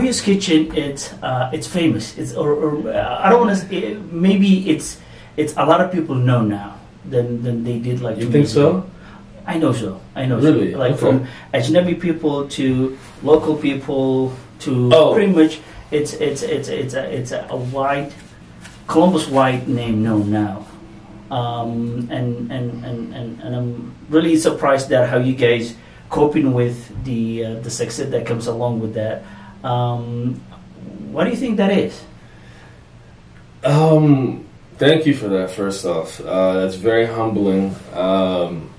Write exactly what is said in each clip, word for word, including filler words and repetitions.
Chipotle's Kitchen, it's uh, it's famous. It's or, or uh, I don't want to. It, maybe it's it's a lot of people know now than than they did like. You two think years so? ago. I know so. I know Really? so. Like Okay. from Ajnabi people to local people to Oh. pretty much it's it's it's it's a it's a, a wide Columbus wide name known now. Um, and, and, and, and, and I'm really surprised at how you guys coping with the uh, the success that comes along with that. Um, what do you think that is? Um, thank you for that. First off, uh, that's very humbling. Um,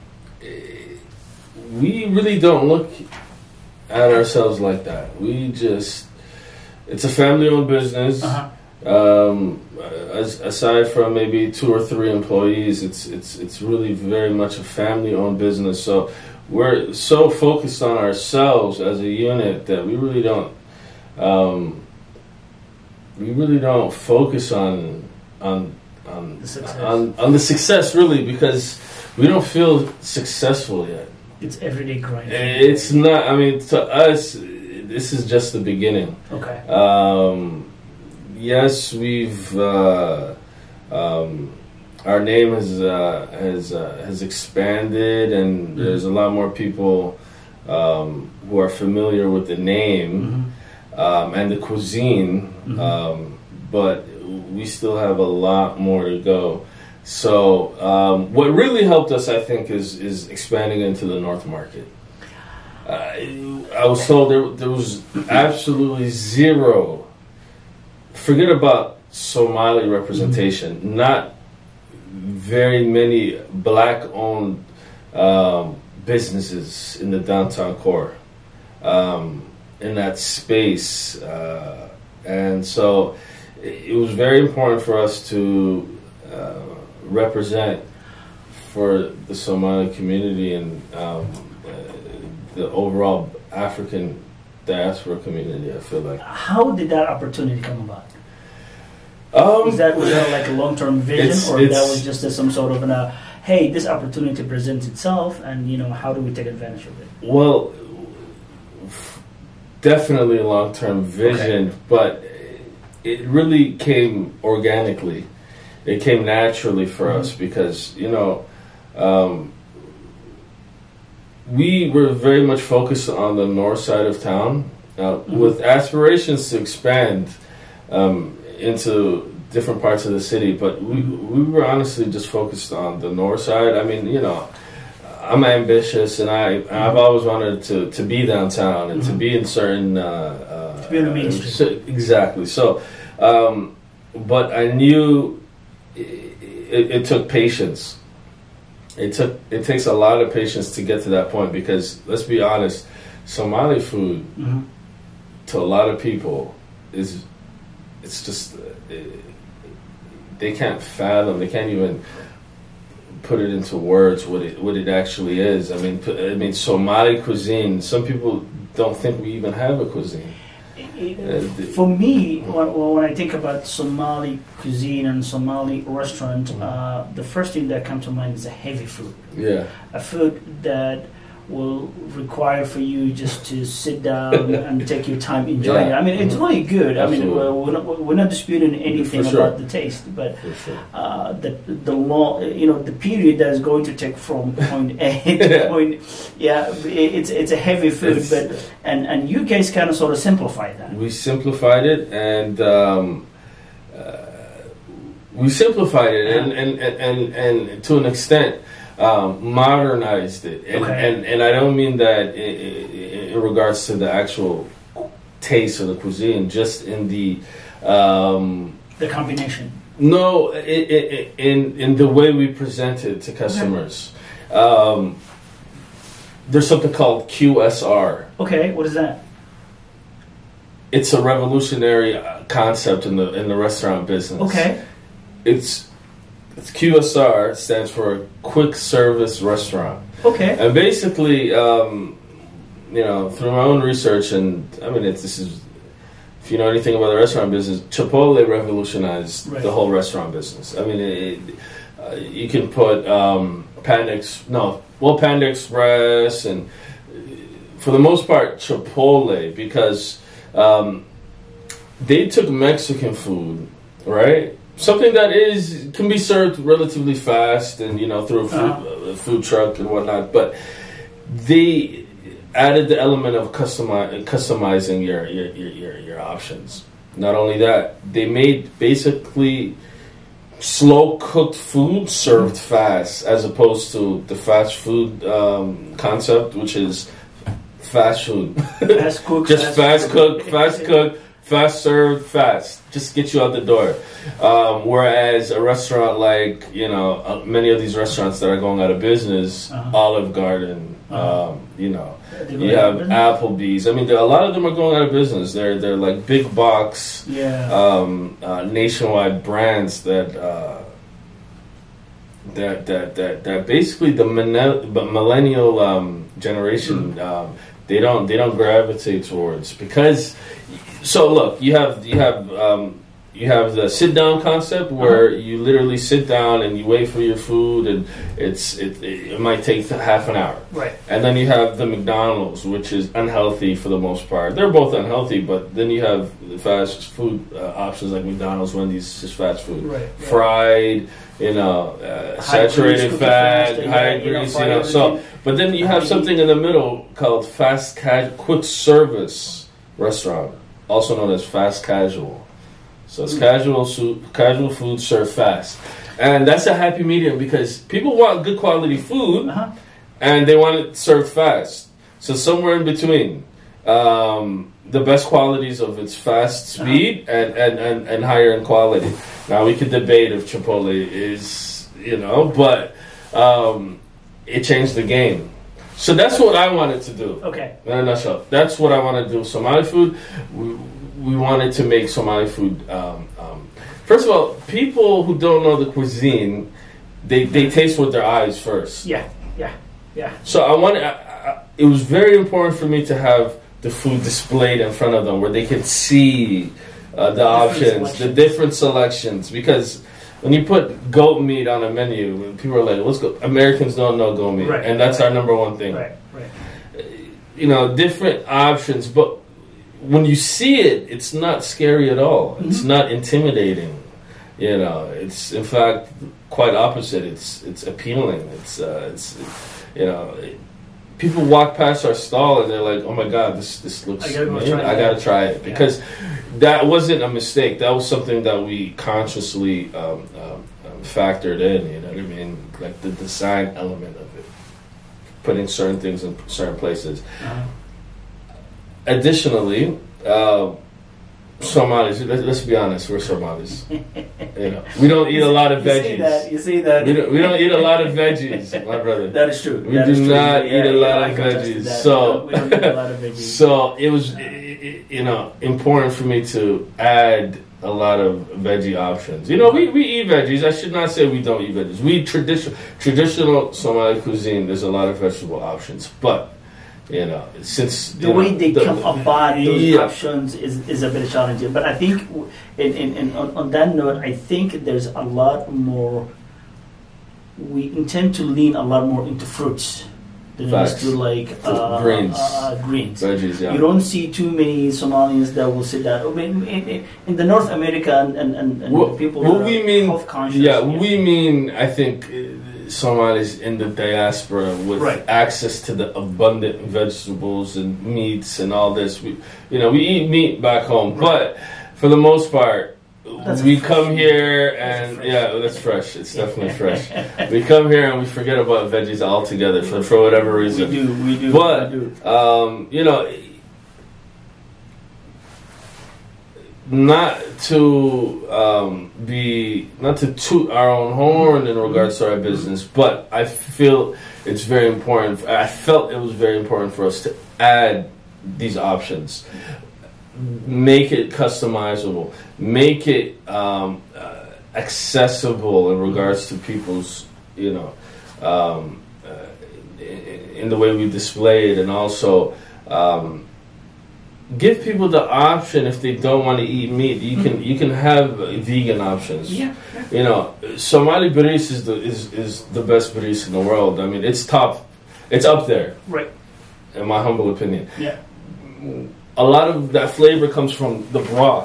we really don't look at ourselves like that. We just, it's a family-owned business. Uh-huh. Um, as, aside from maybe two or three employees, it's it's it's really very much a family-owned business. So we're so focused on ourselves as a unit that we really don't um, we really don't focus on on on The success. on on the success really, because we don't feel successful yet. It's everyday grind. It's not. I mean, to us, this is just the beginning. Okay. Um, yes, we've uh, um, our name has uh, has uh, has expanded, and Mhm. there's a lot more people um, who are familiar with the name Mm-hmm. um, and the cuisine, Mhm. um, but we still have a lot more to go. So, um, what really helped us, I think, is is expanding into the North Market. Uh, I was told there there was absolutely zero. Forget about Somali representation. Mm-hmm. Not very many black-owned um, businesses in the downtown core, um, in that space, uh, and so it, it was very important for us to uh, represent for the Somali community and um, uh, the overall African diaspora community. I feel like. How did that opportunity come about? Um, Was that was that like a long term vision, It's- or that it's- was just a, some sort of an, uh, hey, this opportunity presents itself, and you know, how do we take advantage of it? Well, f- definitely a long-term vision, Okay. but it really came organically. It came naturally for Mhm. us because, you know, um, we were very much focused on the north side of town uh, Mhm. with aspirations to expand um, into different parts of the city, but we, we were honestly just focused on the north side. I mean, you know, I'm ambitious, and I I've always wanted to, to be downtown and to Mhm. be in certain uh, uh, To be on the main street. so- exactly. So, um, but I knew it, it, it took patience. It took it takes a lot of patience to get to that point because let's be honest, Somali food Mm-hmm. to a lot of people is it's just uh, they can't fathom. They can't even put it into words what it what it actually is. I mean, p- I mean Somali cuisine. Some people don't think we even have a cuisine. Uh, For me, when, when I think about Somali cuisine and Somali restaurant, Mhm. uh, the first thing that comes to mind is a heavy food, Yeah, a food that will require for you just to sit down and take your time enjoying Yeah. it. I mean, it's Mhm. really good. I mean, Absolutely. we're, we're, not, we're not disputing anything For sure. about the taste, but for sure. uh, the the long, you know, the period that is going to take from point A to Yeah. point, yeah, it- it's it's a heavy food, It's- but and and you guys kind of sort of simplify that. We simplified it, and um, uh, we simplified it, and and, and, and, and to an extent, um, modernized it. And, Okay. and and I don't mean that in, in regards to the actual taste of the cuisine, just in the um, The combination. no, i i in in the way we present it to customers. Um, there's something called Q S R. Okay, what is that? It's a revolutionary uh, concept in the in the restaurant business. Okay. It's it's Q S R stands for quick service restaurant, Okay. and basically, um, you know, through my own research, and I mean, it's, this is if you know anything about the restaurant business, Chipotle revolutionized Right. the whole restaurant business. I mean, it, uh, you can put um, Panda Ex- no, well, Panda Express, and for the most part, Chipotle, because um, they took Mexican food, right? Something that is can be served relatively fast and, you know, through a food, Uh-huh. a food truck and whatnot, but they added the element of customi- customizing your your, your your your options. Not only that, they made basically slow cooked food served fast, as opposed to the fast food um, concept, which is fast food. Fast cook, Just fast fast cook. cook, fast cook, fast served, fast. Just get you out the door. Um, whereas a restaurant like, you know, uh, many of these restaurants that are going out of business, Uh-huh. Olive Garden, Uh-huh. um, you know, They you go out have of business? Applebee's. I mean, there, a lot of them are going out of business. They're they're like big box, Yeah. um, uh, nationwide brands that uh, that that that that basically the millenn- but millennial um, generation um, they don't they don't gravitate towards, because so look, you have you have um, you have the sit down concept where Uh-huh. you literally sit down and you wait for your food, and it's it, it might take half an hour. Right. And then you have the McDonald's, which is unhealthy for the most part. They're both unhealthy, but then you have the fast food uh, options like McDonald's, Wendy's, just fast food. Right. Yeah. Fried, you know, uh, High saturated grease, fat, cookie fast, high yeah, you know, grease, you fried know. So, everything. but then you have something in the middle called fast cash, quick service restaurant, also known as fast casual. So it's Mm. casual, su- casual food served fast, and that's a happy medium because people want good quality food, Uh-huh. and they want it served fast. So somewhere in between, um, the best qualities of its fast speed and, and, and, and higher in quality. Now we could debate if Chipotle is, you know, but um, it changed the game. So that's what I wanted to do. Okay. In a nutshell, that's what I want to do. Somali food, we, we wanted to make Somali food. Um, um, first of all, people who don't know the cuisine, they, they taste with their eyes first. Yeah. Yeah. Yeah. So I wanted. I, I, it was very important for me to have the food displayed in front of them, where they could see uh, the options, selections. the different selections. Because when you put goat meat on a menu, people are like, "What's goat?" Americans don't know goat meat, Right, and that's right. our number one thing. Right. Right. You know, different options, but when you see it, it's not scary at all. Mm-hmm. It's not intimidating. You know, it's in fact quite opposite. It's it's appealing. It's uh, it's you know, it, people walk past our stall and they're like, "Oh my God, this this looks I gotta go amazing. try I that." gotta try it," because that wasn't a mistake. That was something that we consciously um, um, um, factored in. You know what I mean? Like the design element of it, putting certain things in certain places. Uh-huh. Additionally, uh, Somalis. Let's, let's be honest, we're Somalis. You know, we don't eat a lot of You see veggies. that? You see that? We don't, we don't eat a lot of veggies, my brother. That is true. We That do is true. not Yeah, eat a yeah, lot I of can attest to veggies. that. So, we don't eat a lot of veggies. so it was, i- i- you know, important for me to add a lot of veggie options. You know, we, we eat veggies. I should not say we don't eat veggies. We eat traditional traditional Somali cuisine. There's a lot of vegetable options, but you know, since the you way know, they the- come about those yeah. options is, is a bit challenging. But I think, w- in, in, in, on, on that note, I think there's a lot more. We intend to lean a lot more into fruits than it is Facts. to like uh, Greens. Uh, greens. veggies. Yeah. You don't see too many Somalians that will say that. I mean, in, in, in the North America and, and, and, and What, people what that we are mean, health conscious. yeah, we mean, I think uh, Somalis in the diaspora with Right. access to the abundant vegetables and meats and all this. We, you know, we eat meat back home, Right. but for the most part, That's we fresh come meat. here That's and fresh. yeah, that's fresh. It's definitely fresh. We come here and we forget about veggies altogether for for whatever We reason. do, we do, But we do. um, you know, not to um, be not to toot our own horn in regards to our business, but I feel it's very important. I felt it was very important for us to add these options, make it customizable, make it um, uh, accessible in regards to people's, you know, um, uh, in, in the way we display it, and also um, give people the option if they don't want to eat meat. You can you can have uh, vegan options. Yeah. You know, Somali baris is the is, is the best baris in the world. I mean, it's top, it's up there, Right. in my humble opinion. Yeah. A lot of that flavor comes from the broth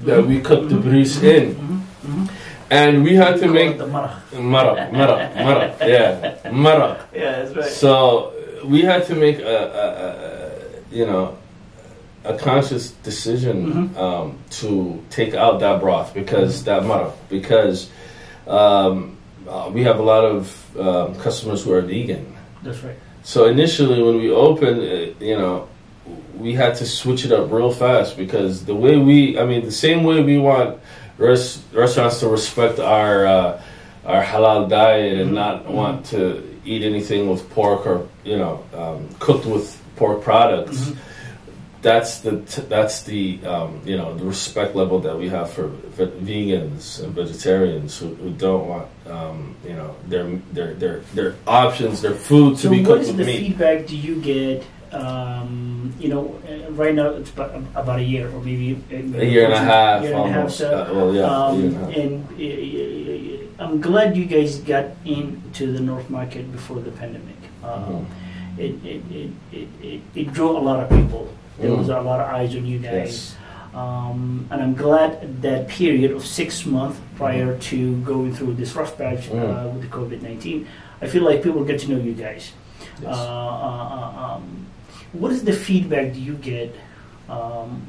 that we cook the bris in. Mm-hmm. Mm-hmm. And we had to Call make it the maraq. maraq, maraq, maraq, yeah, maraq. Yeah, that's right. So we had to make a, a, a you know, a conscious decision Mm-hmm. um, to take out that broth because that maraq because um, uh, we have a lot of um, customers who are vegan. That's right. So initially, when we opened, uh, you know, we had to switch it up real fast because the way we, I mean, the same way we want res- restaurants to respect our uh, our halal diet and Mm-hmm. not want to eat anything with pork or you know um, cooked with pork products. Mm-hmm. That's the t- that's the um, you know the respect level that we have for ve- vegans and vegetarians who, who don't want um, you know their their their their options, their food to So be what cooked is with the meat. feedback do you get? Um, you know, uh, right now it's about, about a year or maybe A year and a half, year and a half. almost. So, Uh, well, yeah, a year and a um, half. and uh, I'm glad you guys got into the North Market before the pandemic. Um, Mhm. it, it, it, it, it, it drew a lot of people. There Mm. was a lot of eyes on you guys. Yes. Um, and I'm glad that period of six months prior to going through this rough patch uh, Mm. with the COVID nineteen, I feel like people get to know you guys. Yes. Uh, uh, uh, um, what is the feedback do you get um,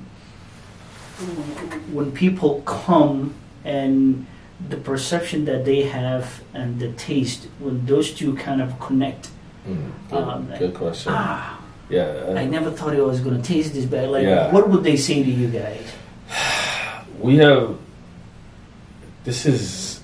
when people come and the perception that they have and the taste, when those two kind of connect? Mm, good, Um, good question. Ah, Yeah, uh, I never thought I was going to taste this bad. Like, Yeah. what would they say to you guys? we have. This is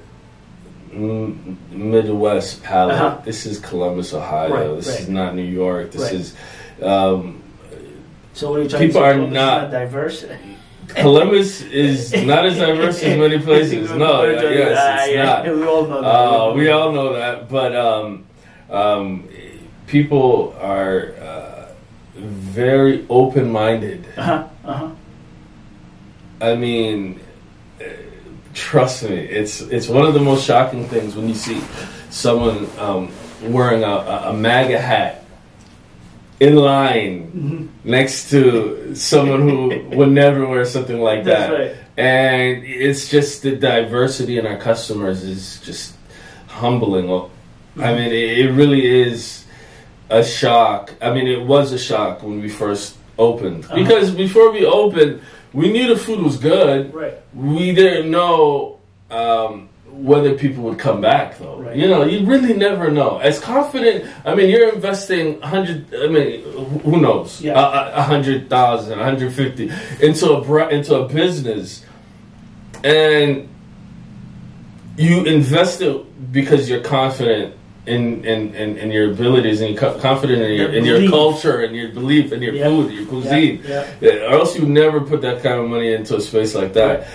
m- Midwest palate. Uh-huh. This is Columbus, Ohio. Right, this right. is not New York. This Right. is. Um, So what are you trying People to say? are Columbus is not- diverse. Columbus is not as diverse as many places. No, Ah, yes, it's yeah, not. We all know that. Uh, we all know that, but um, um, people are uh, very open-minded. Uh-huh, uh-huh. I mean, uh, trust me, it's it's one of the most shocking things when you see someone um, wearing a, a MAGA hat in line Mhm. next to someone who would never wear something like that. That's right. And it's just the diversity in our customers is just humbling. I mean, it, it really is a shock. I mean, it was a shock when we first opened. Uh-huh. Because before we opened, we knew the food was good. Right. We didn't know um, whether people would come back, though. Right. You know, you really never know. As confident, I mean, you're investing one hundred, I mean, who knows? Yeah. A, a hundred thousand, one hundred fifty into a bra- into a business, and you invest it because you're confident in in, in, in your abilities and you're co- confident in your Your in your belief. culture and your belief and your Yeah. food, your cuisine. Yeah, Yeah, or else you would never put that kind of money into a space like that.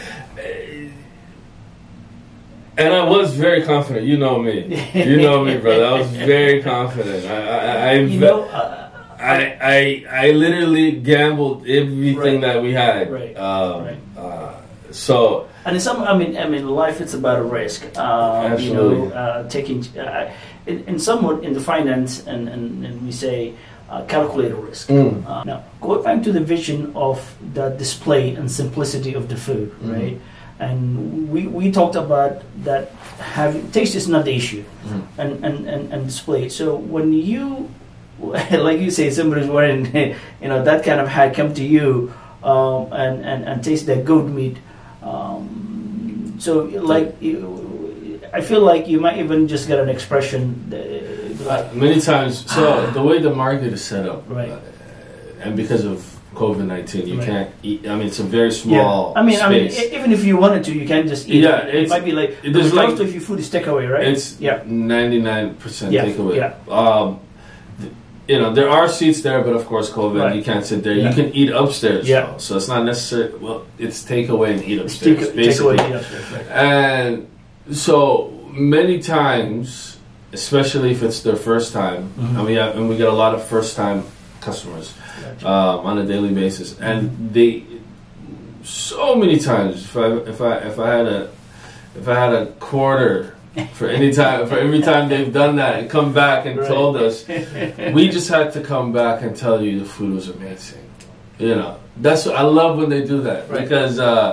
And I was very confident. You know me. You know me, brother. I was very confident. I, I, I, You know, uh, I, I, I literally gambled everything Right. that we had. Right. Um, Right. Uh, so and in some, I mean, I mean, life it's about a risk. Um, you know, Absolutely. uh, taking, uh, in, in somewhat in the finance, and, and, and we say uh, calculated risk. Mm. Uh, now, going back to the vision of the display and simplicity of the food, Mhm. right? And we, we talked about that having taste is not the issue, Mhm. and, and, and, and display. So when you, like you say, somebody's wearing, you know, that kind of hat come to you, um, and, and, and taste that goat meat. Um, so like, you, I feel like you might even just get an expression. Uh, uh, many times, so the way the market is set up, Right. uh, and because of COVID nineteen, you Right. can't eat. I mean, it's a very small. Yeah, I mean, I mean, space. e- even if you wanted to, you can't just eat. Yeah, it. It it's- might be like it is because like- most of your food is takeaway, right? It's yeah, ninety-nine percent Yeah, takeaway. yeah. Um, th- you know, there are seats there, but of course, COVID, Right. you can't sit there. Yeah. You can eat upstairs. Yeah. though, so it's not necessary. Well, it's takeaway and eat It's upstairs, take, basically. takeaway. Yeah, right. And so many times, especially if it's their first time, Mhm. and we have, and we get a lot of first time customers Gotcha. um, on a daily basis, and they so many times. If I if I if I had a if I had a quarter for any time for every time they've done that and come back and Right. told us, we just had to come back and tell you the food was amazing. You know, that's I love when they do that Right. because uh,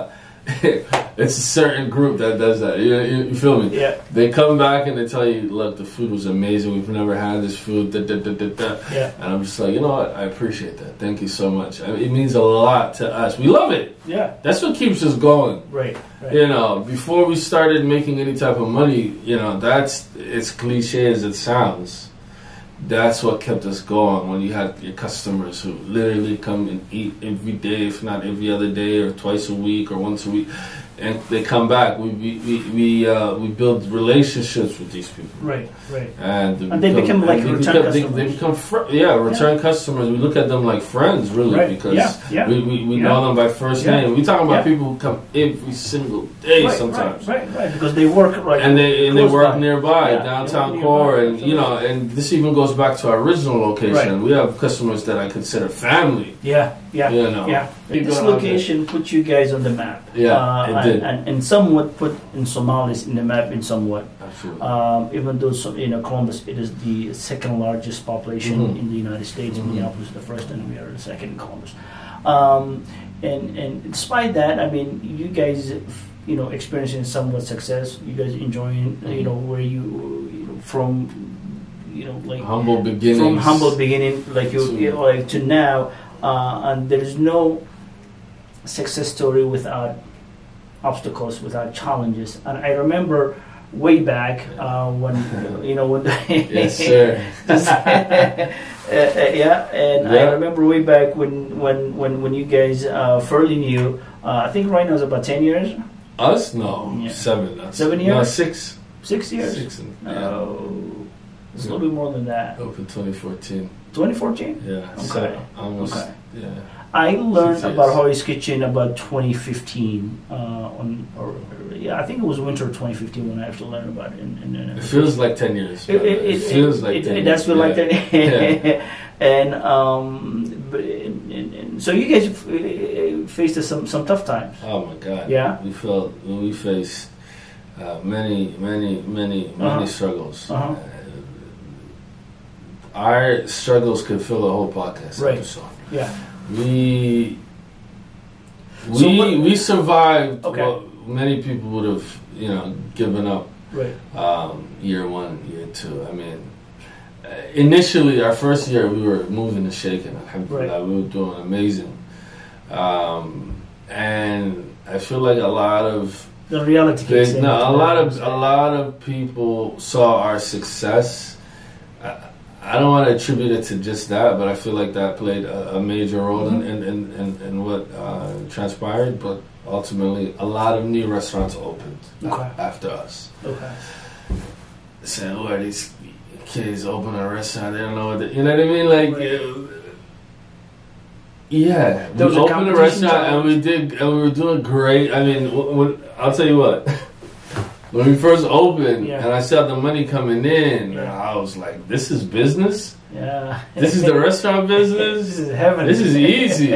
it's a certain group that does that. You, you, you feel me? Yeah. They come back and they tell you, look, the food was amazing. We've never had this food. Da, da, da, da, da. Yeah. And I'm just like, you know what? I appreciate that. Thank you so much. I mean, it means a lot to us. We love it. Yeah. That's what keeps us going. Right. Right. You know, before we started making any type of money, you know, that's, as cliche as it sounds, that's what kept us going. When you had your customers who literally come and eat every day, if not every other day, or twice a week, or once a week, and they come back. We we we we, uh, we build relationships with these people. Right, right. And, and they become like they return become, customers. They, they become fr- yeah, return yeah. customers. We look at them like friends, really, right. because yeah. Yeah. we, we, we yeah. know them by first yeah. name. We talk about yeah. people who come every single day right, sometimes. Right, right, right, because they work right. And they and they work by. nearby, yeah. downtown core, and you know, and this even goes back to our original location. Right. We have customers that I consider family. Yeah, yeah, you know. yeah. This location put you guys on the map. Yeah, uh, it and, did. And, and somewhat put in Somalis in the map in somewhat. Absolutely. Um, even though so, you know Columbus, it is the second largest population mm-hmm. in the United States. Mm-hmm. Minneapolis is the first, and we are the second in Columbus. Um, and and despite that, I mean, you guys, you know, experiencing somewhat success. You guys enjoying, mm-hmm. you know, where you, you know, from, you know, like humble beginnings. From humble beginning, like you, you know, like to now, uh, and there is no success story without obstacles, without challenges. And I remember way back uh, when you know when yes sir just, uh, uh, yeah and yeah. I remember way back when when when, when you guys uh, fairly new. uh, I think right now is about ten years. Us no yeah. seven that's seven years no six six years six and, no yeah. oh, it's a little bit more than that. Open twenty fourteen. twenty fourteen. Yeah. Okay. So almost. Okay. Yeah. I learned about Hori's Kitchen about twenty fifteen. Uh, on, or, yeah, I think it was winter twenty fifteen when I actually learned about it. And, and, and it feels like ten years. It, it, it, it feels like it, ten it, years. That's feel yeah. like ten. yeah. And um, but, and, and, and so you guys f- faced some some tough times. Oh my God. Yeah. We felt we faced uh, many many many many uh-huh. struggles. Uh-huh. Uh, our struggles could fill a whole podcast right. episode. Yeah. We we So what, we survived okay. what many people would have, you know, given up. Right. Um, year one, year two. I mean, uh, initially our first year we were moving and shaking. Alhamdulillah, right. we were doing amazing, um, and I feel like a lot of the reality. Kicks in. No, a lot of a lot of people saw our success. I, I don't want to attribute it to just that, but I feel like that played a, a major role mm-hmm. in, in, in, in what uh, transpired. But ultimately, a lot of new restaurants opened okay. after us. Okay. Saying, "Oh, are these kids open a restaurant? They don't know what they, you know what I mean?" Like, right. uh, yeah, there we was opened a restaurant and we did, and we were doing great. I mean, when, I'll tell you what. When we first opened, yeah. and I saw the money coming in, yeah. I was like, "This is business. Yeah, this is the restaurant business. This is heaven. This is easy.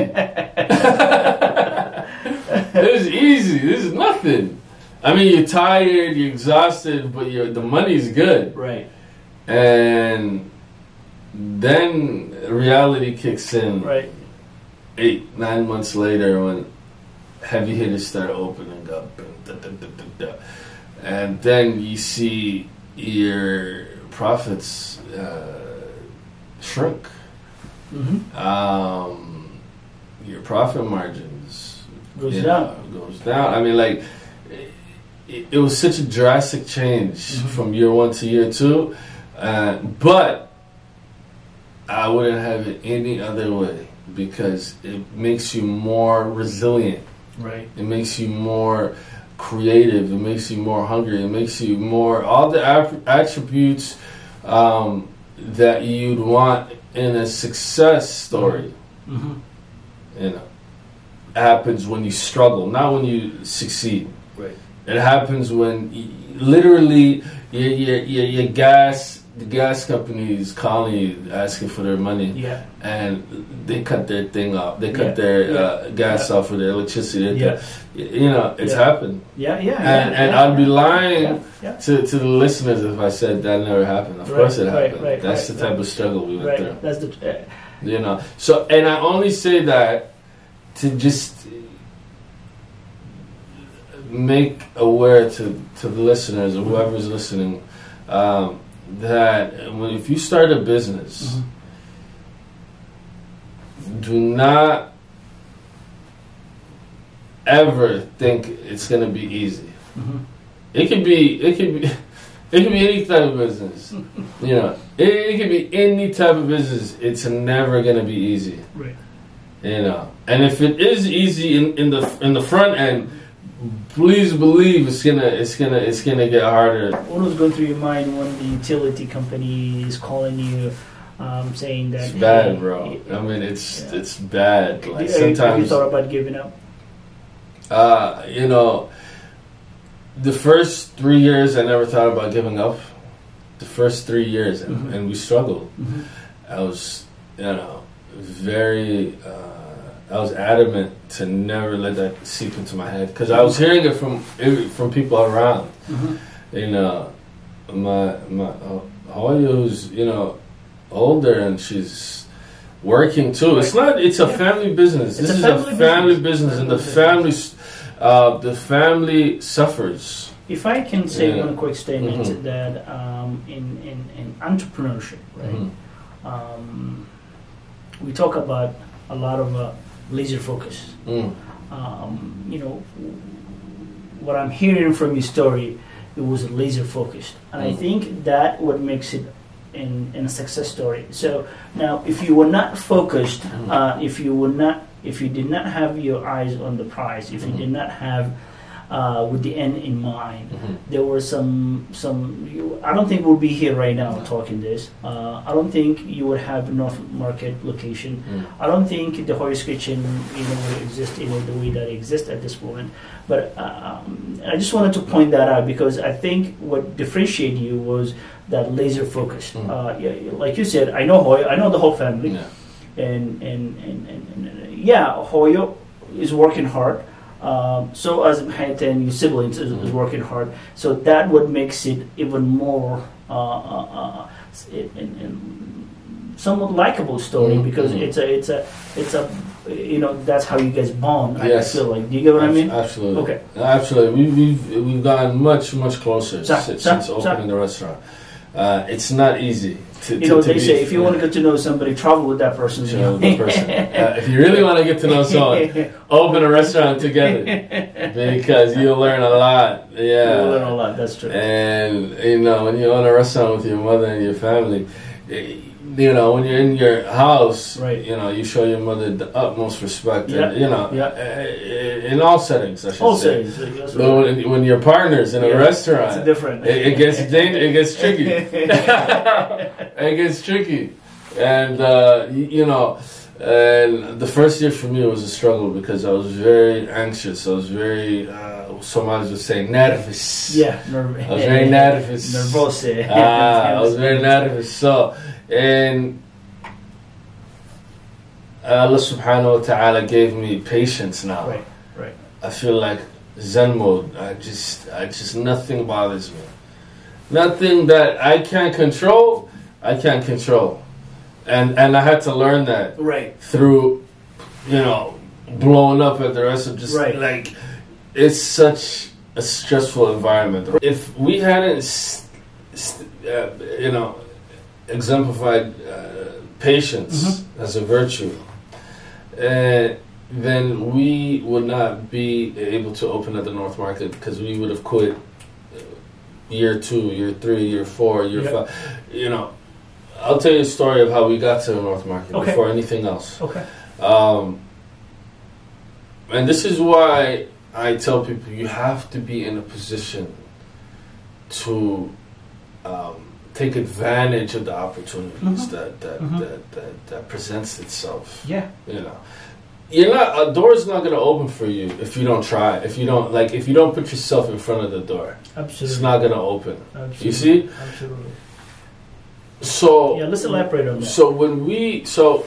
This is easy. This is nothing. I mean, you're tired, you're exhausted, but you're, the money's good, right? And then reality kicks in, right? Eight, nine months later, when heavy hitters start opening up, and da, da, da, da, da. And then you see your profits uh, shrink. Mm-hmm. Um, your profit margins goes you down. know, goes down. I mean, like it, it was such a drastic change mm-hmm. from year one to year two, uh, but I wouldn't have it any other way because it makes you more resilient. Right. It makes you more creative. It makes you more hungry. It makes you more all the ap- attributes um, that you'd want in a success story. Mm-hmm. You know, happens when you struggle, not when you succeed. Right. It happens when you, literally your your your, your gas. The gas company is calling you, asking for their money, yeah. and they cut their thing off. They cut yeah. their yeah. uh, gas yeah. off for their electricity. Yeah. You know, it's yeah. happened. Yeah, yeah. And, yeah, and yeah, I'd be yeah. lying yeah. Yeah. To, to the listeners if I said that never happened. Of right, course it right, happened. right, That's right, the type right. of struggle we went right. through. That's the. Uh, You know, so and I only say that to just make aware to, to the listeners or whoever's listening um, that when, if you start a business, mm-hmm. do not ever think it's going to be easy. Mm-hmm. It could be, it could be, it could be any type of business. You know, it, it could be any type of business. It's never going to be easy. Right. You know, and if it is easy in, in the in the front end, please believe it's gonna it's gonna it's gonna get harder. What was going through your mind when the utility company is calling you, um, saying that it's bad, hey, bro? It, I mean, it's yeah. it's bad. Like have, sometimes have you thought about giving up? Uh, you know, the first three years I never thought about giving up. The first three years, and, mm-hmm. and we struggled. Mm-hmm. I was, you know, very. Uh, I was adamant to never let that seep into my head because I was hearing it from from people around. Mm-hmm. You know, my my uh, Hoya, who's you know older and she's working too. It's not. It's a family business. It's this a is family a family business, business, and the family family, uh, the family suffers. If I can say Yeah. one quick statement Mm-hmm. that um, in, in in entrepreneurship, right? Mm-hmm. Um, we talk about a lot of. Uh, laser focus. Mm. Um, you know, what I'm hearing from your story, it was laser focused, and mm. I think that what makes it in, in a success story. So now, if you were not focused, mm. uh, if you were not, if you did not have your eyes on the prize, if mm. you did not have uh, with the end in mind, mm-hmm. there were some some. You, I don't think we'll be here right now no. talking this. Uh, I don't think you would have North Market location. Mm. I don't think the Hoya's Kitchen, you know, would exist in the way that it exists at this moment. But um, I just wanted to point that out because I think what differentiated you was that laser focus. Mm. Uh, yeah, like you said, I know Hoya, I know the whole family, yeah. and, and, and, and, and yeah, Hoya is working hard. Um, so as Hayat and your siblings is, is working hard, so that what makes it even more uh, uh, uh, in, in somewhat likable story mm-hmm. because it's a it's a it's a you know that's how you guys bond. Yes. I feel like. Do you get what Abs- I mean? Absolutely. Okay. Absolutely. We, we've we've gotten much much closer Sa- since, sa- since opening sa- the restaurant. Uh, it's not easy. To, you know, to, to they be, say if you want to get to know somebody, travel with that person. You know, the person. Uh, if you really want to get to know someone, open a restaurant together because you'll learn a lot. Yeah, you'll learn a lot. That's true. And you know, when you own a restaurant with your mother and your family, you know, when you're in your house, right. you know, you show your mother the utmost respect. Yeah. And, you know, yeah. in all settings, I should all say. settings. Yes, but when, when you're partners in yeah. a restaurant, it's different. it, it gets dangerous. It gets tricky. It gets tricky, and uh, you, you know, and the first year for me was a struggle because I was very anxious. I was very, uh, Somalis would say, nervous. Yeah, nervous. I was very nervous. Nervose. Ah, I was very nervous. So, and Allah subhanahu wa ta'ala gave me patience now. Right, right. I feel like Zen mode. I just, I just, nothing bothers me. Nothing that I can't control, I can't control. And and I had to learn that. Right. Through, you know, blowing up at the rest of just right. like, it's such a stressful environment. If we hadn't, st- st- uh, you know, exemplified uh, patience mm-hmm. as a virtue, uh, then we would not be able to open at the North Market because we would have quit year two, year three, year four, year yep. five. You know, I'll tell you a story of how we got to the North Market okay. before anything else. Okay. Um, and this is why I tell people you have to be in a position to um, take advantage of the opportunities mm-hmm. that that, mm-hmm. that that that presents itself. Yeah. You know, you're not a door's not going to open for you if you don't try. If you don't like, if you don't put yourself in front of the door, absolutely, it's not going to open. Absolutely. You see? Absolutely. So yeah, let's elaborate on that. So when we so.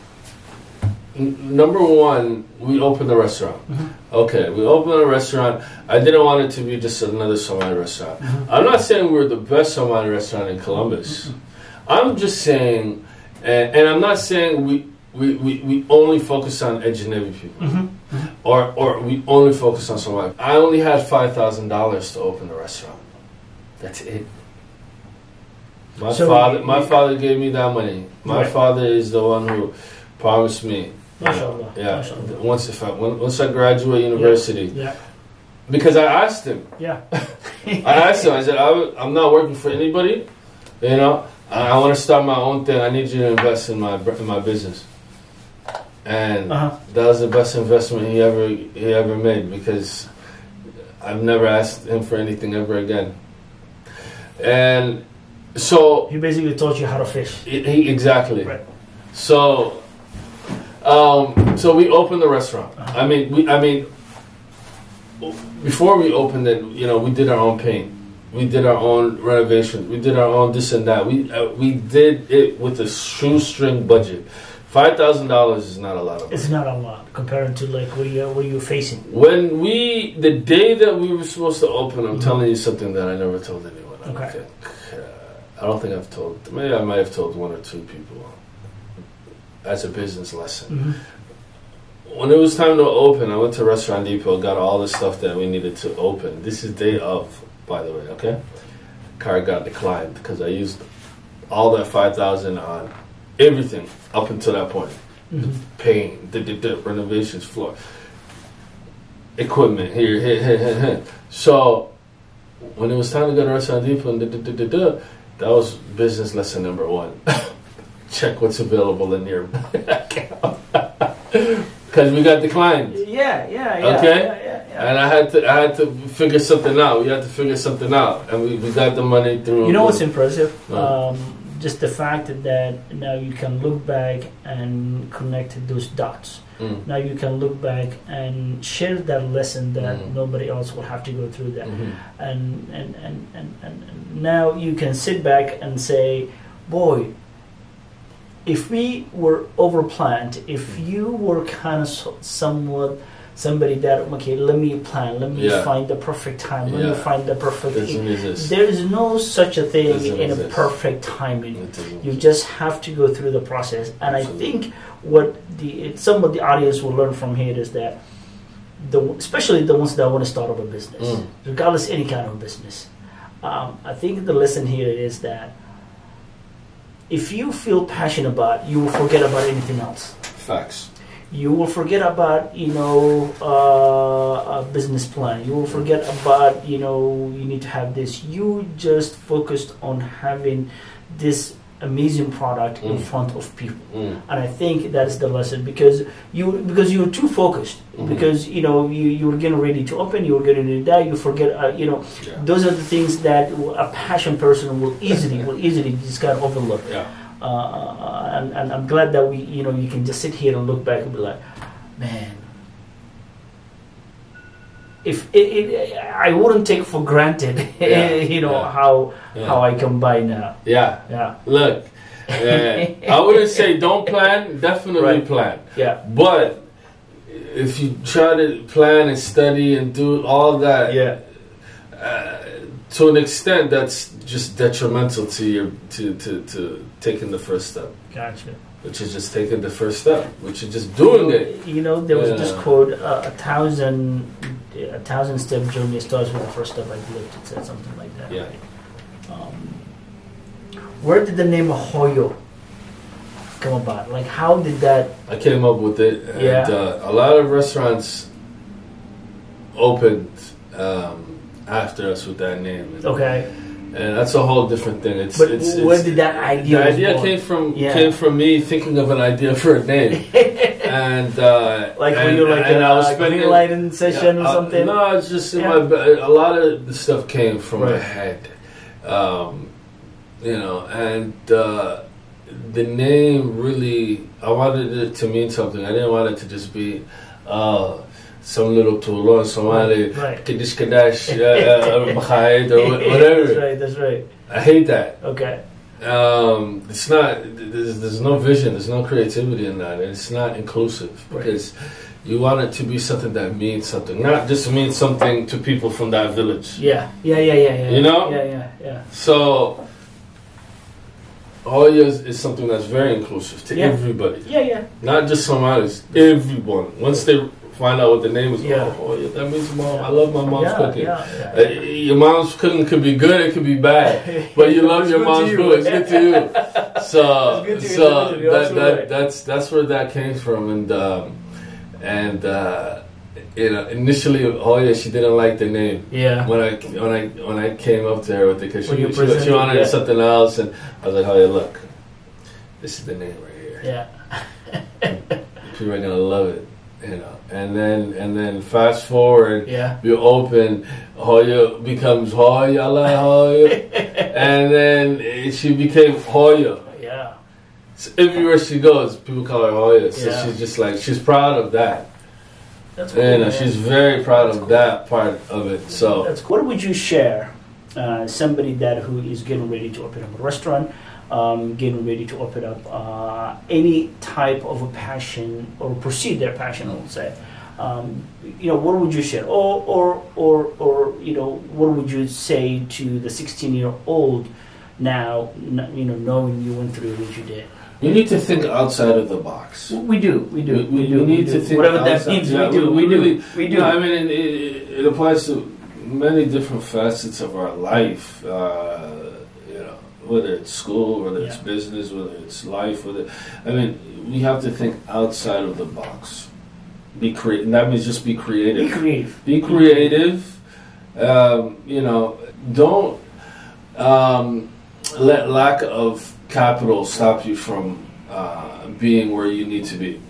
N- number one, we opened the restaurant. Mm-hmm. Okay, we opened a restaurant. I didn't want it to be just another Somali restaurant. Mm-hmm. I'm not saying we're the best Somali restaurant in Columbus. Mm-hmm. I'm just saying, and, and I'm not saying we, we, we, we only focus on Ajnabi people. Mm-hmm. or or we only focus on Somali. I only had five thousand dollars to open the restaurant. That's it. My So father, you- my you- father gave me that money. My Right. father is the one who promised me. you know, MashaAllah, Yeah. MashaAllah. Once if I when- once I graduate university, Yeah. because I asked him. Yeah. I asked him. I said, I w- I'm not working for anybody. You know, I, I want to start my own thing. I need you to invest in my in my business. And Uh-huh. that was the best investment he ever he ever made, because I've never asked him for anything ever again. And so He basically taught you how to fish. he, he exactly. Right. So, um, so we opened the restaurant. Uh-huh. I mean, we I mean, before we opened it, you know, we did our own paint. We did our own renovations. We did our own this and that. We uh, we did it with a shoestring budget. Five thousand dollars is not a lot of money. It's not a lot compared to like what you what you're facing. When we, the day that we were supposed to open, I'm Mhm. telling you something that I never told anyone. I don't Okay. think. Uh, I don't think I've told. Maybe I might have told one or two people as a business lesson. Mm-hmm. When it was time to open, I went to Restaurant Depot, got all the stuff that we needed to open. This is day of, by the way. Okay, card got declined because I used all that five thousand on everything up until that point. Mm-hmm. Paint, the, the, the renovations, floor, equipment here, here, here, here, here. So when it was time to go to Restaurant Depot, and da, da, da, da, da, that was business lesson number one. Check what's available in your account because we got declined. Yeah, yeah, yeah. Okay. Yeah, yeah, yeah. And I had to, I had to figure something out. We had to figure something out, and we, we got the money through. You know what's impressive? Uh. Um, just the fact that now you can look back and connect those dots. Mm. Now you can look back and share that lesson that Mhm. nobody else will have to go through that. Mhm. And, and, and, and, and, and now you can sit back and say, boy, if we were overplanned, if you were kind of so, somewhat somebody that, okay, let me plan, let me Yeah. find the perfect time, let me Yeah. find the perfect... Doesn't exist. There is no such a thing Doesn't in a exist. perfect timing. It doesn't You exist. just have to go through the process. And I Absolutely. think what the it, some of the audience will learn from here is that, the especially the ones that want to start up a business, Mm. regardless any kind of business. Um, I think the lesson here is that if you feel passionate about, you will forget about anything else. Facts. You will forget about, you know, uh, a business plan. You will forget about, you know, you need to have this. You just focused on having this amazing product in Mm. front of people. Mm. And I think that is the lesson, because you because you're too focused. Mhm. Because, you know, you, you were getting ready to open, you were getting ready to die, you forget, uh, you know, Yeah. those are the things that a passion person will easily, will easily just kind of overlook. Yeah. Uh, and, and I'm glad that we, you know, you can just sit here and look back and be like, man, if it, it I wouldn't take for granted, Yeah, you know, yeah, how yeah. how I can buy now. Yeah. Yeah, Look, uh, I wouldn't say don't plan. Definitely Right. plan. yeah, But if you try to plan and study and do all that, yeah, uh, to an extent, that's just detrimental to your to, to, to taking the first step, gotcha. which is just taking the first step, which is just doing you know, it. You know, there was this Yeah. quote: uh, "A thousand, a thousand step journey starts with the first step." I believe it said something like that. Yeah. Right? Um, where did the name Hoyo come about? Like, how did that? I came up with it, and Yeah. uh, a lot of restaurants opened um, after us with that name. And, Okay, and that's a whole different thing. It's, but it's, where it's, did that idea? The was idea born? came from Yeah. came from me thinking of an idea for a name, and uh, Like and, when you're like and in I was a spending green lighting session yeah, or uh, something. no, it's just in Yeah. my ba- a lot of the stuff came from my Right. head, um, you know, and uh, the name really I wanted it to mean something. I didn't want it to just be uh, some little Toulon Somali Right. Kiddish Kadash uh, Bakhaid or wha- whatever. That's right. That's right. I hate that. Okay. Um, it's not. There's, there's no vision. There's no creativity in that. It's not inclusive Right. because you want it to be something that means something, not just mean something to people from that village. Yeah. Yeah. Yeah. Yeah. Yeah. You know? Yeah. Yeah. Yeah. So, Hoya is, is something that's very inclusive to Yeah. everybody, Yeah. Yeah. not just Somalis. Everyone. Once they find out what the name is. Yeah. Oh, yeah, that means mom. Yeah. I love my mom's Yeah, cooking. yeah, yeah. Uh, your mom's cooking could be good, it could be bad, but you love It's your good to mom's you. food. It's good to you. So, It's good to you, so it's good to you. that, Absolutely that right. that's that's where that came from, and um, and uh, you know, initially, oh yeah, she didn't like the name. Yeah. When I when I when I came up to her with it, because When she, you she, presented, she wanted yeah. something else, and I was like, oh yeah, look, this is the name right here. Yeah. People are gonna love it, you know. And then and then fast forward, Yeah. you open, Hoya becomes Hoya la Hoya, and then she became Hoya. Yeah. So everywhere she goes, people call her Hoya. So Yeah. she's just like, she's proud of that. That's cool. You know, man. she's very proud That's of cool. that part of it. So That's cool. What would you share? Uh, somebody that who is getting ready to open up a restaurant, um, getting ready to open up uh, any type of a passion or pursue their passion, I would say. Um, you know, what would you share? Or, or, or, or, you know, what would you say to the sixteen-year-old now, n- you know, knowing you went through what you did? you need to think outside of the box. We do, we do, We, we, do. we need do. to think Whatever that outside- means, yeah, we do, we, really- do, we do. No, I mean, it, it, it applies to many different facets of our life. Uh, you know, whether it's school, whether it's Yeah. business, whether it's life, whether I mean, we have to think outside of the box. Be creative. That means just be creative. Be creative. Be creative. Um, you know, don't um, let lack of capital stop you from uh, being where you need to be.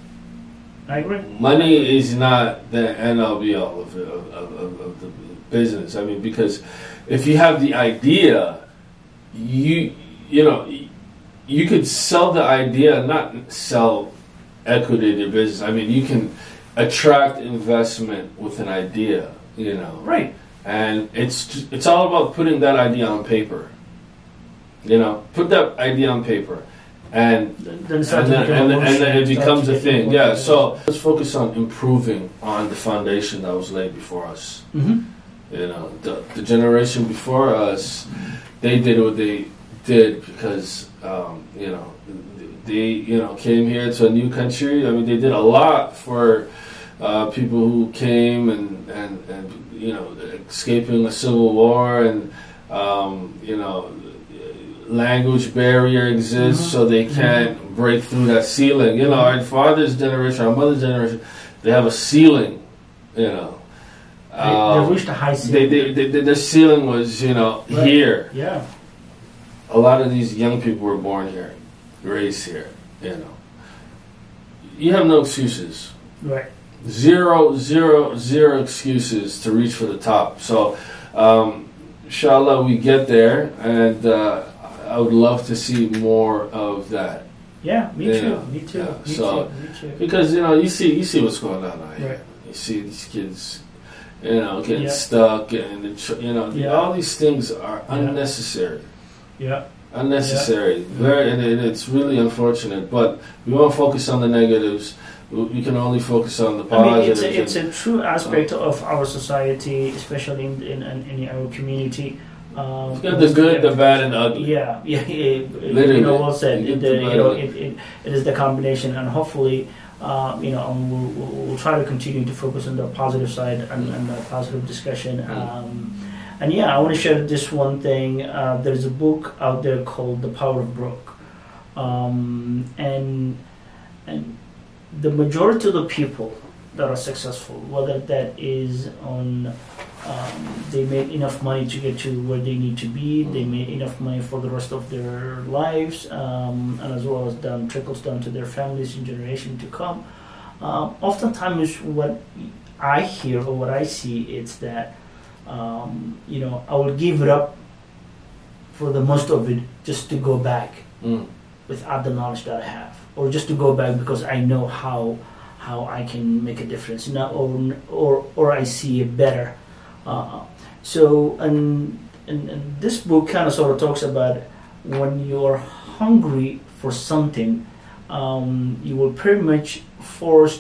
I agree. Money is not the end all be all of, of, of, of the business. I mean, because if you have the idea, you you know you could sell the idea, not sell equity to your business. I mean, you can attract investment with an idea. You know, Right. and it's just, it's all about putting that idea on paper. You know, put that idea on paper, and Then it and starts then, to become and, then, and emotion, then it starts becomes to a get thing. more- Yeah. So let's focus on improving on the foundation that was laid before us. Mhm. You know, the the generation before us, they did what they did because um, you know they you know came here to a new country. I mean, they did a lot for uh, people who came and, and and you know escaping a civil war, and um, you know language barrier exists, Mhm. so they can't break through that ceiling. You know, our father's generation, our mother's generation, they have a ceiling. You know. They, Um, they reached a high they, ceiling. they, they, they, their ceiling was, you know, Right. here. Yeah. A lot of these young people were born here, raised here, you know. You have no excuses. Right. Zero, zero, zero excuses to reach for the top. So, um, inshallah, we get there, and uh, I would love to see more of that. Yeah. Me Yeah. too. Me too. Yeah. Me So- too. Me too. Because, you know, you see you see what's going on out here. Right. You see these kids, you know, getting Yeah. stuck, and, the tr- you know, Yeah. all these things are Yeah. unnecessary. Yeah. Unnecessary, very, and it- it's really unfortunate. But we won't focus on the negatives. We we can only focus on the I mean, positives. it's a, it's and- a true aspect of our society, especially in in, in, in our community. Um, You've got the good, the bad, and the ugly. Yeah, yeah, yeah. Literally. You know, well said. You It, get uh, the you know, bad. it, it, it is the combination, and hopefully, uh, you know, um, we'll, we'll, we'll try to continue to focus on the positive side and, and the positive discussion. Mm. Um, and yeah, I want to share this one thing. Uh, there's a book out there called The Power of Broke, um, and and the majority of the people that are successful, whether that is on um, they made enough money to get to where they need to be, they made enough money for the rest of their lives, um, and as well as down trickles down to their families in generation to come. Um, oftentimes, what I hear or what I see, it's that um, you know I will give it up for the most of it just to go back Mm. without the knowledge that I have, or just to go back because I know how how I can make a difference, not or or or I see it better. Uh, so and, and and this book kind of sort of talks about when you're hungry for something, um, you will pretty much forced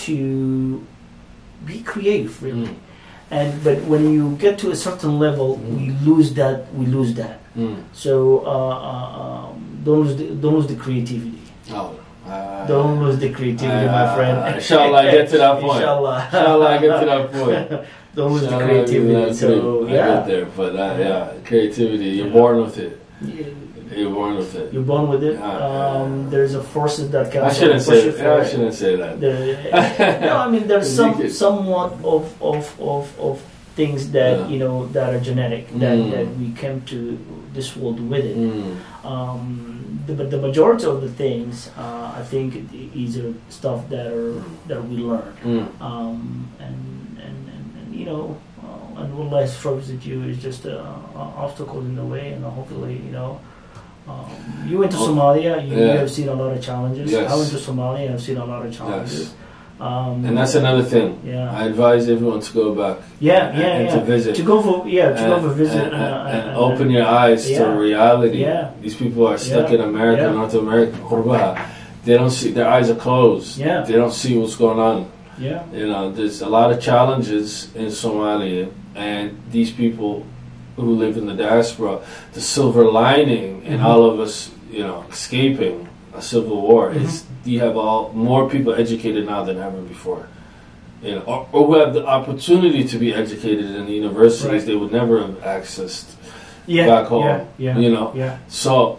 to be creative, really. Mm. And but when you get to a certain level, Mm. we lose that. We lose that. Mm. So uh, uh, um, don't lose the, don't lose the creativity. Oh, uh, Don't lose the creativity, my friend. Inshallah, I get to that point. Inshallah. Inshallah, I get to that point. Don't lose Inshallah, the creativity. So I yeah, get there, but uh, yeah, creativity. You're born with it. Yeah. You're born with it. You're born with it. Yeah, um, yeah. There's a forces that can. I shouldn't push say. you Yeah, I forward. shouldn't say that. There, no, I mean there's You some could- somewhat of of, of, of things that Yeah. you know that are genetic that, Mm. that we came to this world with it. Mm. Um, the, but the majority of the things uh, I think is uh, stuff that are that we learn. Mm. Um, and, and, and, and you know, uh, and what life throws at you is just uh, uh, obstacles in the way, and hopefully, you know. Um, you went to Oh, Somalia. You, yeah. you have seen a lot of challenges. Yes. I went to Somalia. and I've seen a lot of challenges. Yes. Um, And that's another thing. Yeah. I advise everyone to go back. Yeah, and, yeah, and yeah. to visit. To go for yeah, to go and, for visit and, uh, and uh, open uh, your eyes yeah. to reality. Yeah. These people are stuck Yeah. in America, Yeah. North America, Qurba. They don't see. Their eyes are closed. Yeah. They don't see what's going on. Yeah. You know, there's a lot of challenges in Somalia, and these people who live in the diaspora, the silver lining in Mhm. all of us, you know, escaping a civil war Mhm. is you have all more people educated now than ever before. You know, or, or who have the opportunity to be educated in the universities Right. they would never have accessed Yeah. back home. Yeah. Yeah. You know, Yeah. so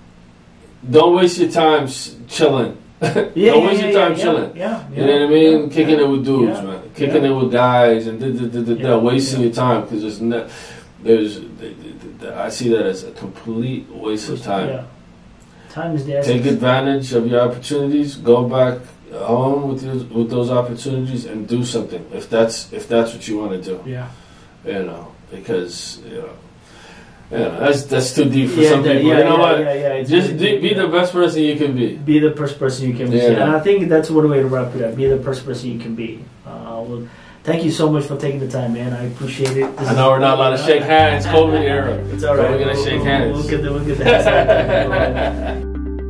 don't waste your time s- chilling. Yeah. don't yeah, waste yeah, your time yeah, chilling. Yeah. Yeah. You know what I mean? Yeah, Kicking yeah, it with dudes, yeah, man. Kicking yeah. it with guys and da, da, da, da, da, Yeah, wasting yeah. your time because there's no, there's th- th- th- I see that as a complete waste of time. Yeah. Time is the essence. Take advantage of your opportunities. Go back home with your, with those opportunities and do something if that's if that's what you want to do. Yeah. You know, because you know, you know that's that's too deep for Yeah, some the- people. yeah, you know yeah, what? yeah, yeah, it's Just really be, be deep, the yeah. best person you can be. Be the best person you can be. Yeah. And I think that's one way to wrap it up. Be the best person you can be. Uh, well, thank you so much for taking the time, man. I appreciate it. This I is- know we're not allowed to shake hands. COVID era. It's all So right. we're gonna We'll- shake we'll- hands. We'll get the, we'll get the hands out.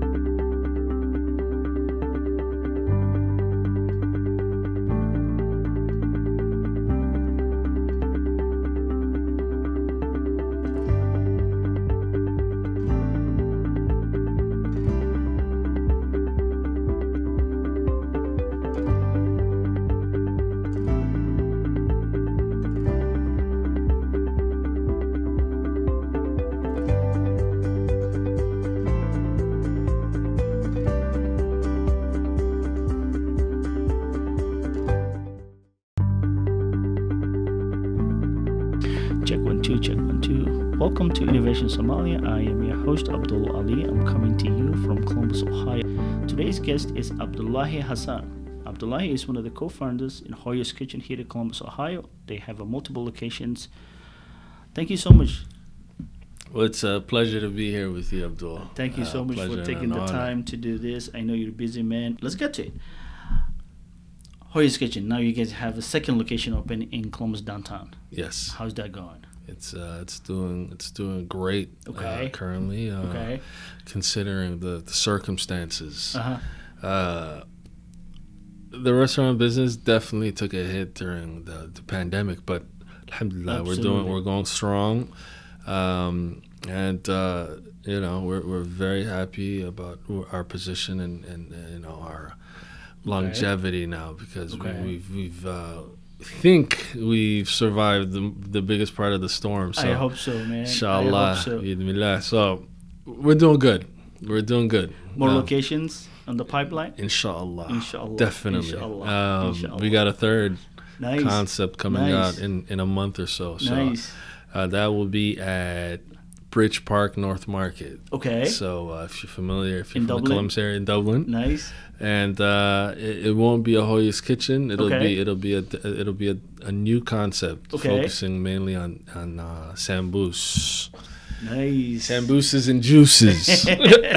Check one, two, check one, two. Welcome to Innovation Somalia. I am your host, Abdul Ali. I'm coming to you from Columbus, Ohio. Today's guest is Abdullahi Hassan. Abdullahi is one of the co-founders in Hoya's Kitchen here in Columbus, Ohio. They have a multiple locations. Thank you so much. Well, it's a pleasure to be here with you, Abdul. Thank you Uh, so much pleasure for and taking an the honor. time to do this. I know you're a busy man. Let's get to it. Hoya's Kitchen. Now you guys have a second location open in Columbus downtown. Yes, How's that going? it's uh, it's doing it's doing great Okay. uh, currently. Uh, Okay. Considering the, the circumstances, Uh-huh. uh, the restaurant business definitely took a hit during the, the pandemic, but alhamdulillah, we're doing Absolutely. we're going strong, um, and uh, you know we're we're very happy about our position and, and you know our longevity now because Okay. we, we've we've uh, think we've survived the the biggest part of the storm. So I hope so, man. inshallah, I hope so. Bismillah. So we're doing good. We're doing good. More Um, locations on the pipeline? Inshallah. Inshallah. Definitely. Inshallah. Um, Inshallah. We got a third Nice. concept coming Nice. out in, in a month or so. So Nice. uh, that will be at Bridge Park North Market. Okay. So uh, if you're familiar, if you're In from Dublin? the Columbus area in Dublin, Nice. and uh, it, it won't be a Hoya's Kitchen. It'll Okay. be it'll be a it'll be a, a new concept Okay. focusing mainly on on uh, sambus, Nice. sambuses and juices,